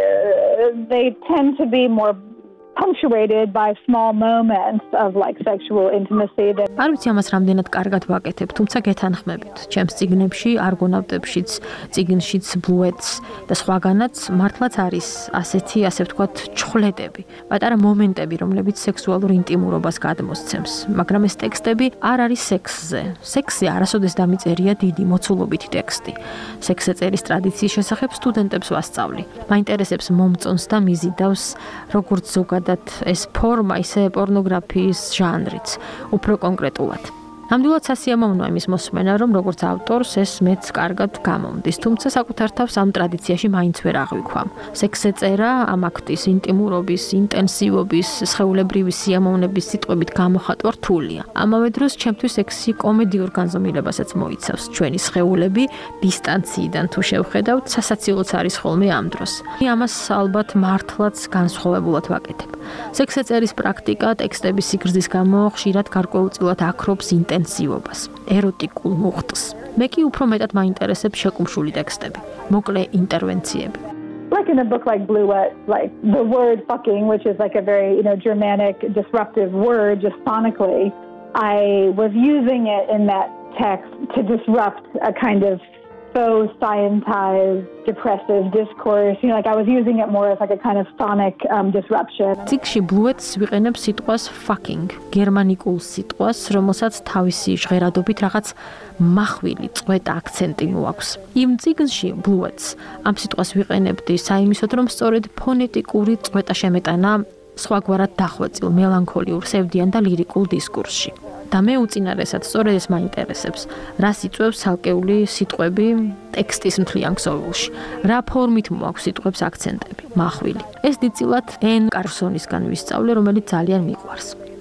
uh, they tend to be more punctuated by small moments of like sexual intimacy that არ ვიცი ამას რამდენად კარგად ვაკეთებ, თუმცა გეთანხმებით. ჩემს წიგნებში, არგონავტებშიც, წიგნშიც, ბლუეტს და სხვაგანაც მართლაც არის ასეთი, ასე ვთქვათ, ჩხვლეტები, პატარა მომენტები, რომლებიც სექსუალურ ინტიმურობას გადმოსცემს. მაგრამ ეს ტექსტები არ არის სექსზე. სექსზე არასოდეს დამიწერია დიდი მოცულობითი ტექსტი. სექსზე წერის ტრადიციის შესახებ სტუდენტებს ვასწავლი. მაინტერესებს მომწონს და მიზიდავს როგორც ზოგადად ეს ფორმა, ისე პორნოგრაფიის ჟანრიც, უფრო კონკრეტულად. ნამდვილად სასიამოვნოა იმის მოსმენა, რომ როგორც ავტორს ეს მეც კარგად გამომდის, თუმცა საკუთარ თავს ამ ტრადიციაში მაინც ვერ აღვიქვამ. სექსზე წერა ამ აქტის ინტიმურობის, ინტენსივობის, სხეულებრივი სიამოვნების სიტყვებით გამოხატვა რთულია. ამავე დროს ჩემთვის სექსი კომედიურ განზომილებასაც მოიცავს. ჩვენი სხეულები დისტანციიდან თუ შევხედავთ, სასაცილოც არის ხოლმე ამ დროს. ამას ალბათ მართლაც განსხვავებულად ვაკეთებ. სექსზე წერის პრაქტიკა ტექსტების სიგრძის გამო ხშირად გარკვეულწილად აქრობს ინტენსივობას, ეროტიკულ მუხტს. მე კი უფრო მეტად მაინტერესებს შეკუმშული ტექსტები, მოკლე ინტერვენციები. Like in a book like Bluet, like the word fucking, which is like a very, you know, Germanic, disruptive word, just phonically, I was using it in that text to disrupt a kind of faux scientized, depressive discourse. You know, like I was using it more as like a kind of sonic um, disruption. წიგნში ბლუეტს ვიყენებ სიტყვას fucking, გერმანიკულ სიტყვას, რომელსაც თავისი ჟღერადობით რაღაც მახვილი, წვეტ აქცენტი მოაქვს. იმ წიგნში ბლუეტს ამ სიტყვას ვიყენებდი საიმისოდ, რომ სწორედ ფონეტიკური წვეტა შემეტანა სხვაგვარად დახვეწილ, მელანქოლიურ, სევდიან და ლირიკულ დისკურსში. და მე უწინარესად სწორედ ეს მაინტერესებს, რას იწვევს ცალკეული სიტყვები ტექსტის მთლიან ქსოვილში, რა ფორმით მოაქვს სიტყვებს აქცენტები, მახვილი. ეს დიდწილად ენ კარსონისგან ვისწავლე, რომელიც ძალიან მიყვარს.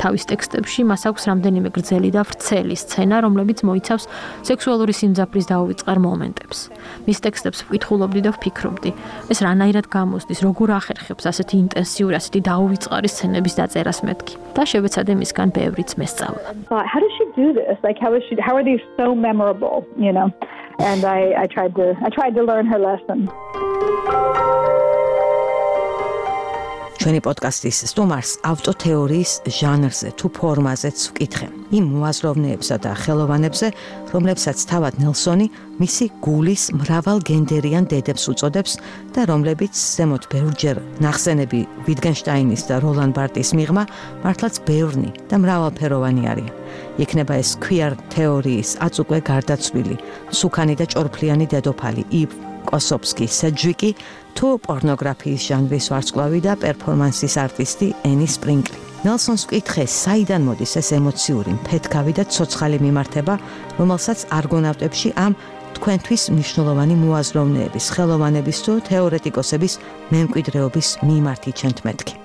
თავის ტექსტებში მას აქვს რამდენიმე გრძელი და ვრცელი სცენა, რომლებიც მოიცავს სექსუალური სიმძაფრის დაუვიწყარ მომენტებს. მის ტექსტებს ვკითხულობდი და ვფიქრობდი, ეს რანაირად გამოსდის, როგორ ახერხებს ასეთი ინტენსიური, ასეთი დაუვიწყარი სცენების დაწერას მეთქი. და შევეცადე მისგან ბევრიც მესწავლა. How does she do this? Like how is she how are these so memorable, you know? And I I tried to I tried to learn her lesson. ჩვენი პოდკასტის სტუმარს ავტოთეორიის ჟანრზე თუ ფორმაზეც ვკითხე. იმ მოაზროვნეებსა და ხელოვანებზე, რომლებსაც თავად ნელსონი მისი გულის მრავალ გენდერიან დედებს უწოდებს და რომლებიც ზემოთ ბევრჯერ ნახსენები ვიტგენშტაინის და როლან ბარტის მიღმა მართლაც ბევრნი და მრავალფეროვანი არიან. იქნება ეს queer თეორიის აწუკვე გარდაცვლილი, სუქანი და ჭორფლიანი დედოფალი ივ კოსოფსკი სეჯვიკი თუ პორნოგრაფიის ჟანრის ვარსკვლავი და პერფორმანსის არტისტი ენი სპრინგლი. ნელსონს ვკითხე, საიდან მოდის ეს ემოციური, მფეთქავი და ცოცხალი მიმართება, რომელსაც არგონავტებში ამ თქვენთვის მნიშვნელოვანი მოაზროვნეების, ხელოვანების თუ თეორეტიკოსების მემკვიდრეობის მიმართ იჩენთ მეთქი.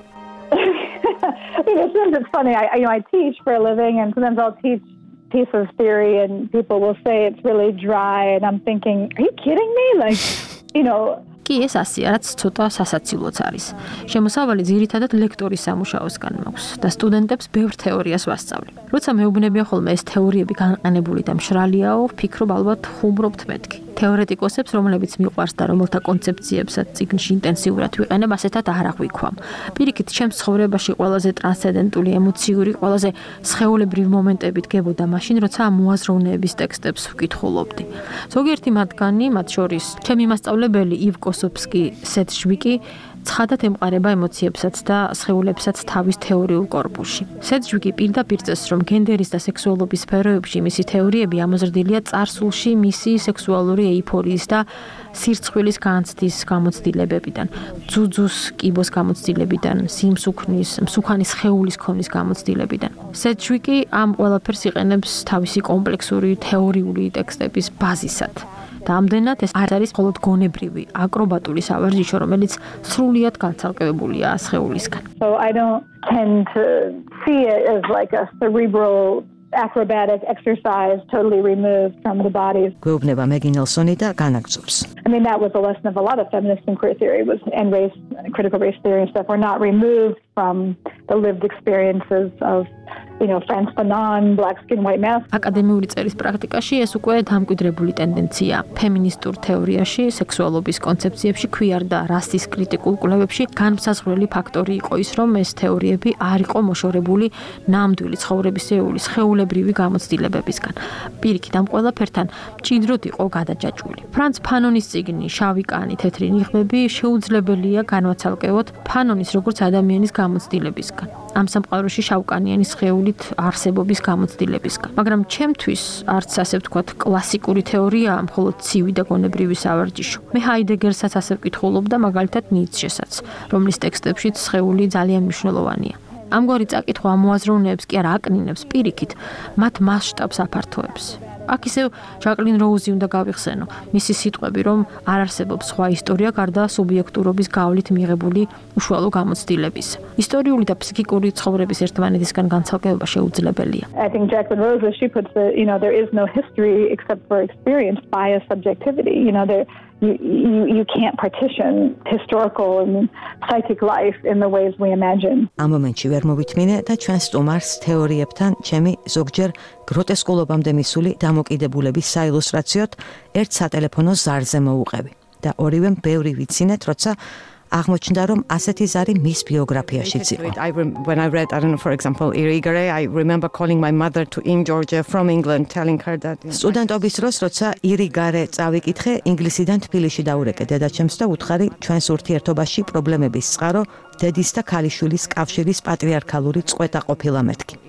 Sometimes it's funny. I, you know, I teach for a living, and sometimes I'll teach piece of theory, and people will say it's really dry, and I'm thinking, are you kidding me? Like, you know. კი ეს ასია, რაც ცოტა სასაცილოც არის. შემოსავალი ძირითადად ლექტორის სამუშაოსგან მაქვს და სტუდენტებს ბევრ თეორიას ვასწავლი. როცა მეუბნებიან ხოლმე ეს თეორიები განყენებული და მშრალიაო, ვფიქრობ ალბათ ხუმრობთ მეთქი. თეორეტიკოსებს, რომლებიც მიყვარს და რომელთა კონცეფციებსაც წიგნში ინტენსიურად ვიყენებ, ასეთად არ აღვიქვამ. პირიქით, ჩემს ცხოვრებაში ყველაზე ტრანსცენდენტული ემოციური, ყველაზე სხეულებრივ მომენტები დგებოდა მაშინ, როცა ამ მოაზროვნეების ტექსტებს ვკითხულობდი. ზოგიერთი მათგანი, მათ შორის ჩემი მასწავლებელი ივ კოსოფსკი სეჯვიკი ცხადად ემყარება ემოციებსაც და სხეულებსაც თავის თეორიულ კორპუსში. სეჯვიკი პირდაპირ წეს, რომ გენდერის და სექსუალობის სფეროებში მისი თეორიები ამოზრდილია წარსულში მისი სექსუალური ეიფორიის და სირცხვილის განცდის გამოცდილებებიდან, ძუძუს კიბოს გამოცდილებიდან, სიმსუქნის, მსუქანის სხეულის ქონის გამოცდილებიდან. სეჯვიკი ამ ყველაფერს იყენებს თავისი კომპლექსური თეორიული ტექსტების ბაზისად. და ამდენად ეს არ არის მხოლოდ გონებრივი, აკრობატული სავარჯიშო, რომელიც სრულიად განცალკევებულია სხეულისგან. So I don't tend to see it as like a cerebral acrobatic exercise totally removed from the body. გვეუბნება მეგი ნელსონი და განაგრძობს. I mean, that was a lesson of a lot of feminist and queer theory was and race, critical race theory and stuff were not removed from the lived experiences of you know, France Fanon, black skin, white mask. აკადემიური წერის პრაქტიკაში ეს უკვე დამკვიდრებული ტენდენცია. ფემინისტურ თეორიაში, სექსუალობის კონცეფციებში, queer და რასის კრიტიკულ კვლევებში განმსაზღვრელი ფაქტორი იყო ის, რომ ეს თეორიები არ იყო მოშორებული ნამდვილი ცხოვრებისეული სხეულებრივი გამოცდილებებისგან. პირიქით, ამ ყველაფერთან მჭიდროდ იყო გადაჯაჭვული. ფრანც ფანონის წიგნი „შავი კანი, თეთრი ნიღბები“ შეუძლებელია განვაცალკევოთ ფანონის როგორც ადამიანის გამოცდილებისგან. ამ სამყაროში შავკანიანი სხეულით არსებობის გამოცდილებისგან. მაგრამ ჩემთვის არც ასე ვთქვათ კლასიკური თეორია, მხოლოდ ცივი და გონებრივი სავარჯიშო. მე ჰაიდეგერსაც ასე ვკითხულობდა, მაგალითად ნიცშესაც, რომლის ტექსტებშიც სხეული ძალიან მნიშვნელოვანია. ამგვარი წაკითხვა მოაზროვნეებს კი არ აკნინებს პირიქით, მათ მასშტაბს აფართოებს. აქ ისევ ჟაკლინ როუზი უნდა გავიხსენო, მისი სიტყვები, რომ არ არსებობს სხვა ისტორია გარდა სუბიექტურობის გავლით მიღებული უშუალო გამოცდილების. ისტორიული და ფსიქიკური ცხოვრების ერთმანეთისგან განცალკევება შეუძლებელია. I think Jacqueline Rose, she puts the, you know, there is no history except for experience bias subjectivity. You know, there you, you you can't partition historical and psychic life in the ways we imagine. ამ მომენტში ვერ მოვითმინე და ჩვენს სტუმარს თეორიებთან ჩემი ზოგჯერ გროტესკულობამდე მისული დამოკიდებულების საილუსტრაციოდ ერთ სატელეფონო ზარზე მოუყევი და ორივემ ბევრი ვიცინეთ, როცა აღმოჩნდა, რომ ასეთი ზარი მის ბიოგრაფიაშიც იყო. I rem- when I read, I don't know, for example, Irigare, I remember calling my mother to in Georgia from England, telling her that... სტუდენტობის დროს, როცა ირიგარე წავიკითხე, ინგლისიდან თბილისში დაურეკე დედაჩემს და უთხარი ჩვენს ურთიერთობაში პრობლემების წყარო დედის და ქალიშვილის კავშირის პატრიარქალური წყვეტა ყოფილა მეთქი.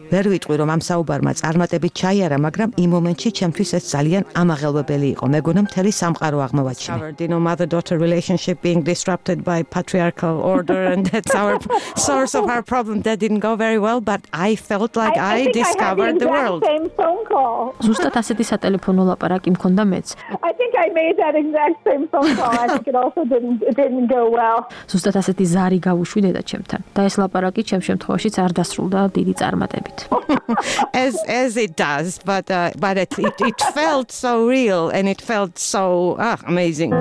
ვერ ვიტყვი რომ ამ საუბარმა წარმატებით ჩაიარა, მაგრამ იმ მომენტში ჩემთვის ეს ძალიან ამაღელვებელი იყო. მეგონა მთელი სამყარო აღმოვაჩინე. You know, mother-daughter relationship being disrupted by patriarchal order, and that's our source of our problem. That didn't go very well, but I felt like I, I, I discovered I the world. Same phone call. ზუსტად ასეთი სატელეფონო ლაპარაკი მქონდა მეც. I think I made that exact same phone call. I think it also didn't it didn't go well. ზუსტად ასეთი ზარი გავუშვი დედა ჩემთან. და ეს ლაპარაკი ჩემ შემთხვევაშიც არ დასრულდა დიდი წარმატებით. as as it does, but uh, but it, it it felt so real and it felt so ah, amazing.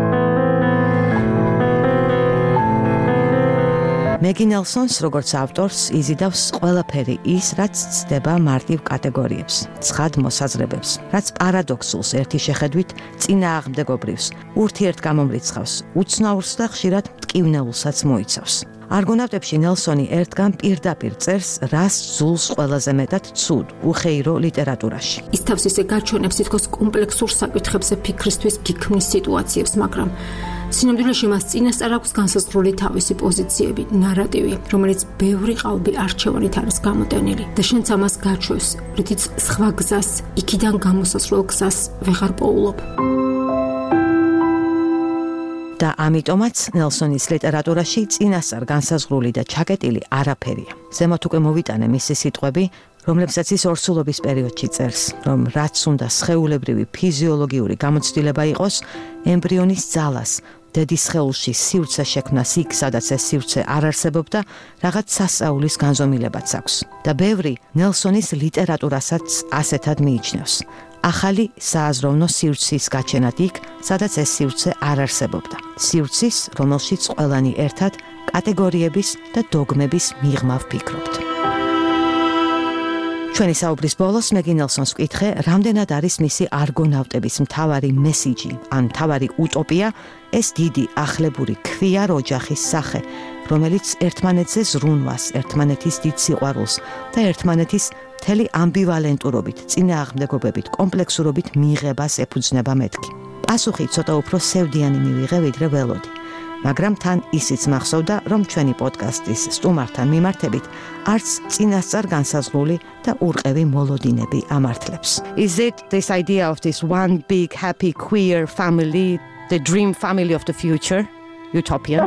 Maggie Nelson's როგორც ავტორს იზიდავს ყველაფერი ის, რაც ცდება მარტივ კატეგორიებს, ცხად მოსაზრებებს, რაც პარადოქსულს ერთი შეხედვით წინააღმდეგობრივს, ურთიერთგამომრიცხავს, უცნაურს და ხშირად მტკივნეულსაც მოიცავს. არგონავტებში ნელსონი ერთგან პირდაპირ წერს, რას ძულს ყველაზე მეტად ცუდ, უხეირო ლიტერატურაში. ის თავს ისე გაჩვენებს თითქოს კომპლექსურ საკითხებზე ფიქრისთვის გიქმნის სიტუაციებს, მაგრამ სინამდვილეში მას წინასწარ აქვს განსაზღვრული თავისი პოზიციები, ნარატივი, რომელიც ბევრი ყალბი არჩევანით არის გამოტენილი და შენც ამას გაჩვევს, რითიც სხვა გზას, იქიდან გამოსასვლელ გზას ვეღარ პოულობ. და ამიტომაც ნელსონის ლიტერატურაში წინასწარ განსაზღვრული და ჩაკეტილი არაფერია. ზემოთ უკვე მოვიტანე მისი სიტყვები, რომლებსაც ის ორსულობის პერიოდში წერს, რომ რაც უნდა სხეულებრივი ფიზიოლოგიური გამოცდილება იყოს, ემბრიონის ძალას, დედის სხეულში სივრცე შექმნას იქ, სადაც ეს სივრცე არ არსებობდა, რაღაც სასწაულის განზომილებაც აქვს. და ბევრი ნელსონის ლიტერატურასაც ასეთად მიიჩნევს. ახალი სააზროვნო სივრცის გაჩენად იქ, სადაც ეს სივრცე არ არსებობდა. სივრცის, რომელშიც ყველანი ერთად კატეგორიების და დოგმების მიღმა ვფიქრობთ. ჩვენი საუბრის ბოლოს Maggie Nelson's ვკითხე, რამდენად არის მისი არგონავტების მთავარი მესიჯი, ან მთავარი უტოპია, ეს დიდი ახლებური ქვიარ ოჯახის სახე, რომელიც ერთმანეთზე ზრუნვას, ერთმანეთის დიდ სიყვარულს და ერთმანეთის მთელი ამბივალენტურობით, წინააღმდეგობებით, კომპლექსურობით მიღებას ეფუძნება მეთქი. პასუხი ცოტა უფრო სევდიანი მივიღე, ვიდრე ველოდი. მაგრამ თან ისიც მახსოვდა, რომ ჩვენი პოდკასტის სტუმართან მიმართებით არც წინასწარ განსაზღვრული და ურყევი მოლოდინები ამართლებს. Is it this idea of this one big happy queer family, the dream family of the future, utopian?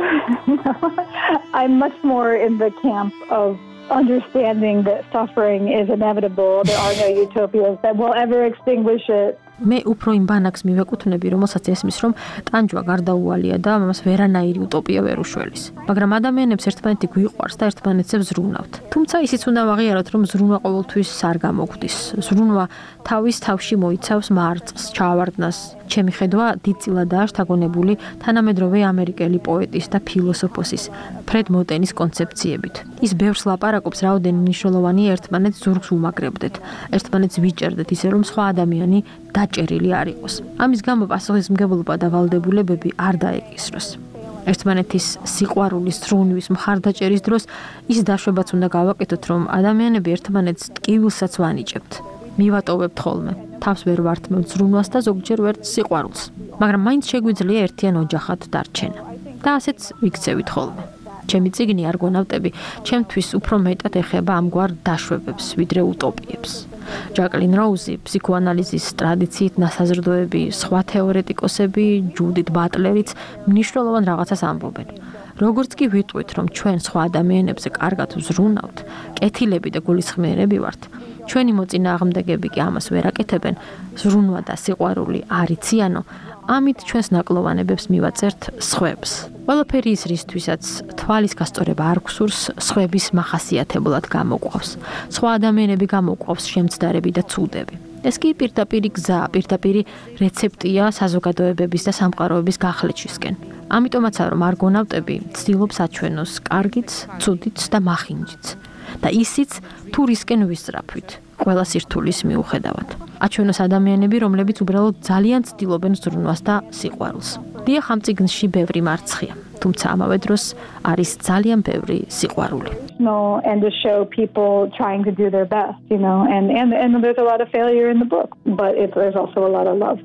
I'm much more in the camp of understanding that suffering is inevitable. There are no utopias that will ever extinguish it. მე უფრო იმ ბანაკს მივეკუთვნები, რომელსაც ესმის, რომ ტანჯვა გარდაუვალია და ამას ვერანაირი უტოპია ვერ უშველის. მაგრამ ადამიანებს ერთმანეთი გვიყვარს და ერთმანეთზე ვზრუნავთ. თუმცა ისიც უნდა ვაღიაროთ, რომ ზრუნვა ყოველთვის არ გამოგვდის. ზრუნვა თავის თავში მოიცავს მარწყს, ჩავარდნას. ჩემი ხედვა დიდწილადაა შთაგონებული თანამედროვე ამერიკელი პოეტის და ფილოსოფოსის ფრედ მოტენის კონცეფციებით. ის ბევრს ლაპარაკობს, რაოდენი მნიშვნელოვანი ერთმანეთს ზურგს უმაგრებდეთ, ერთმანეთს ვიჭერდეთ, ისე რომ სხვა ადამიანი დაჭერილი არ იყოს. ამის გამო პასუხისმგებლობა და ვალდებულებები არ დაეკისროს. ერთმანეთის სიყვარულის, ზრუნვის, მხარდაჭერის დროს ის დაშვებაც უნდა გავაკეთოთ, რომ ადამიანები ერთმანეთს ტკივილსაც ვანიჭებთ. მივატოვებთ ხოლმე. თავს ვერ ვართმევთ ზრუნვას და ზოგჯერ ვერც სიყვარულს. მაგრამ მაინც შეგვიძლია ერთიან ოჯახად დარჩენა. და ასეც ვიქცევით ხოლმე. ჩემი წიგნი არგონავტები ჩემთვის უფრო მეტად ეხება ამგვარ დაშვებებს, ვიდრე უტოპიებს. ჯაკლინ როუზი, ფსიქოანალიზის ტრადიციით ნასაზრდოები, სხვა თეორეტიკოსები, ჯუდით ბატლერიც მნიშვნელოვან რაღაცას ამბობენ. როგორც კი ვიტყვით, რომ ჩვენ სხვა ადამიანებზე კარგად ვზრუნავთ, კეთილები და გულისხმიერები ვართ, ჩვენი მოწინააღმდეგები კი ამას ვერ აკეთებენ, ზრუნვა და სიყვარული არ იციანო, ამით ჩვენს ნაკლოვანებებს მივაწერთ სხვებს. ყველაფერი ის რისთვისაც თვალის გასწორება არ გვსურს, სხვების მახასიათებლად გამოყვავს. სხვა ადამიანები გამოყვავს შემცდარები და ცუდები. ეს კი პირდაპირი გზა, პირდაპირი რეცეპტია საზოგადოებების და სამყაროების გახლეჩისკენ. ამიტომაც რომ არგონავტები ცდილობს აჩვენოს კარგიც, ცუდიც და მახინჯიც. და ისიც თუ რისკენ ვისწრაფვით, ყველა სირთულის მიუხედავად. აჩვენოს ადამიანები, რომლებიც უბრალოდ ძალიან ცდილობენ ზრუნვას და სიყვარულს. დიახ, ამ წიგნში ბევრი მარცხია, თუმცა ამავე დროს არის ძალიან ბევრი სიყვარული. No, and to show people trying to do their best, you know, and and and there's a lot of failure in the book, but it, there's also a lot of love.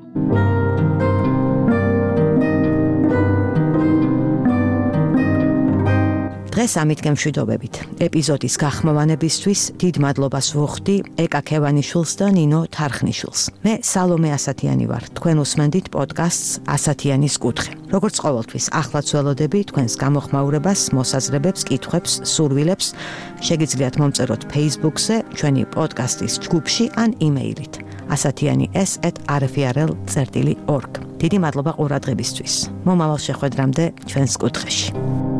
დღეს ამით გემშვიდობებით. ეპიზოდის გახმოვანებისთვის დიდ მადლობას ვუხდი ეკა ქევანიშვილს და ნინო თარხნიშვილს. მე სალომე ასათიანი ვარ. თქვენ უსმენდით პოდკასტს ასათიანის კუთხე. როგორც ყოველთვის, ახლაც ველოდები თქვენს გამოხმაურებას, მოსაზრებებს, კითხვებს, სურვილებს. შეგიძლიათ მომწეროთ Facebook-ზე, ჩვენი პოდკასტის ჯგუფში ან იმეილით ასათიანი s at r f r l dot org. დიდი მადლობა ყურადღებისთვის. მომავალ შეხვედრამდე ჩვენს კუთხეში.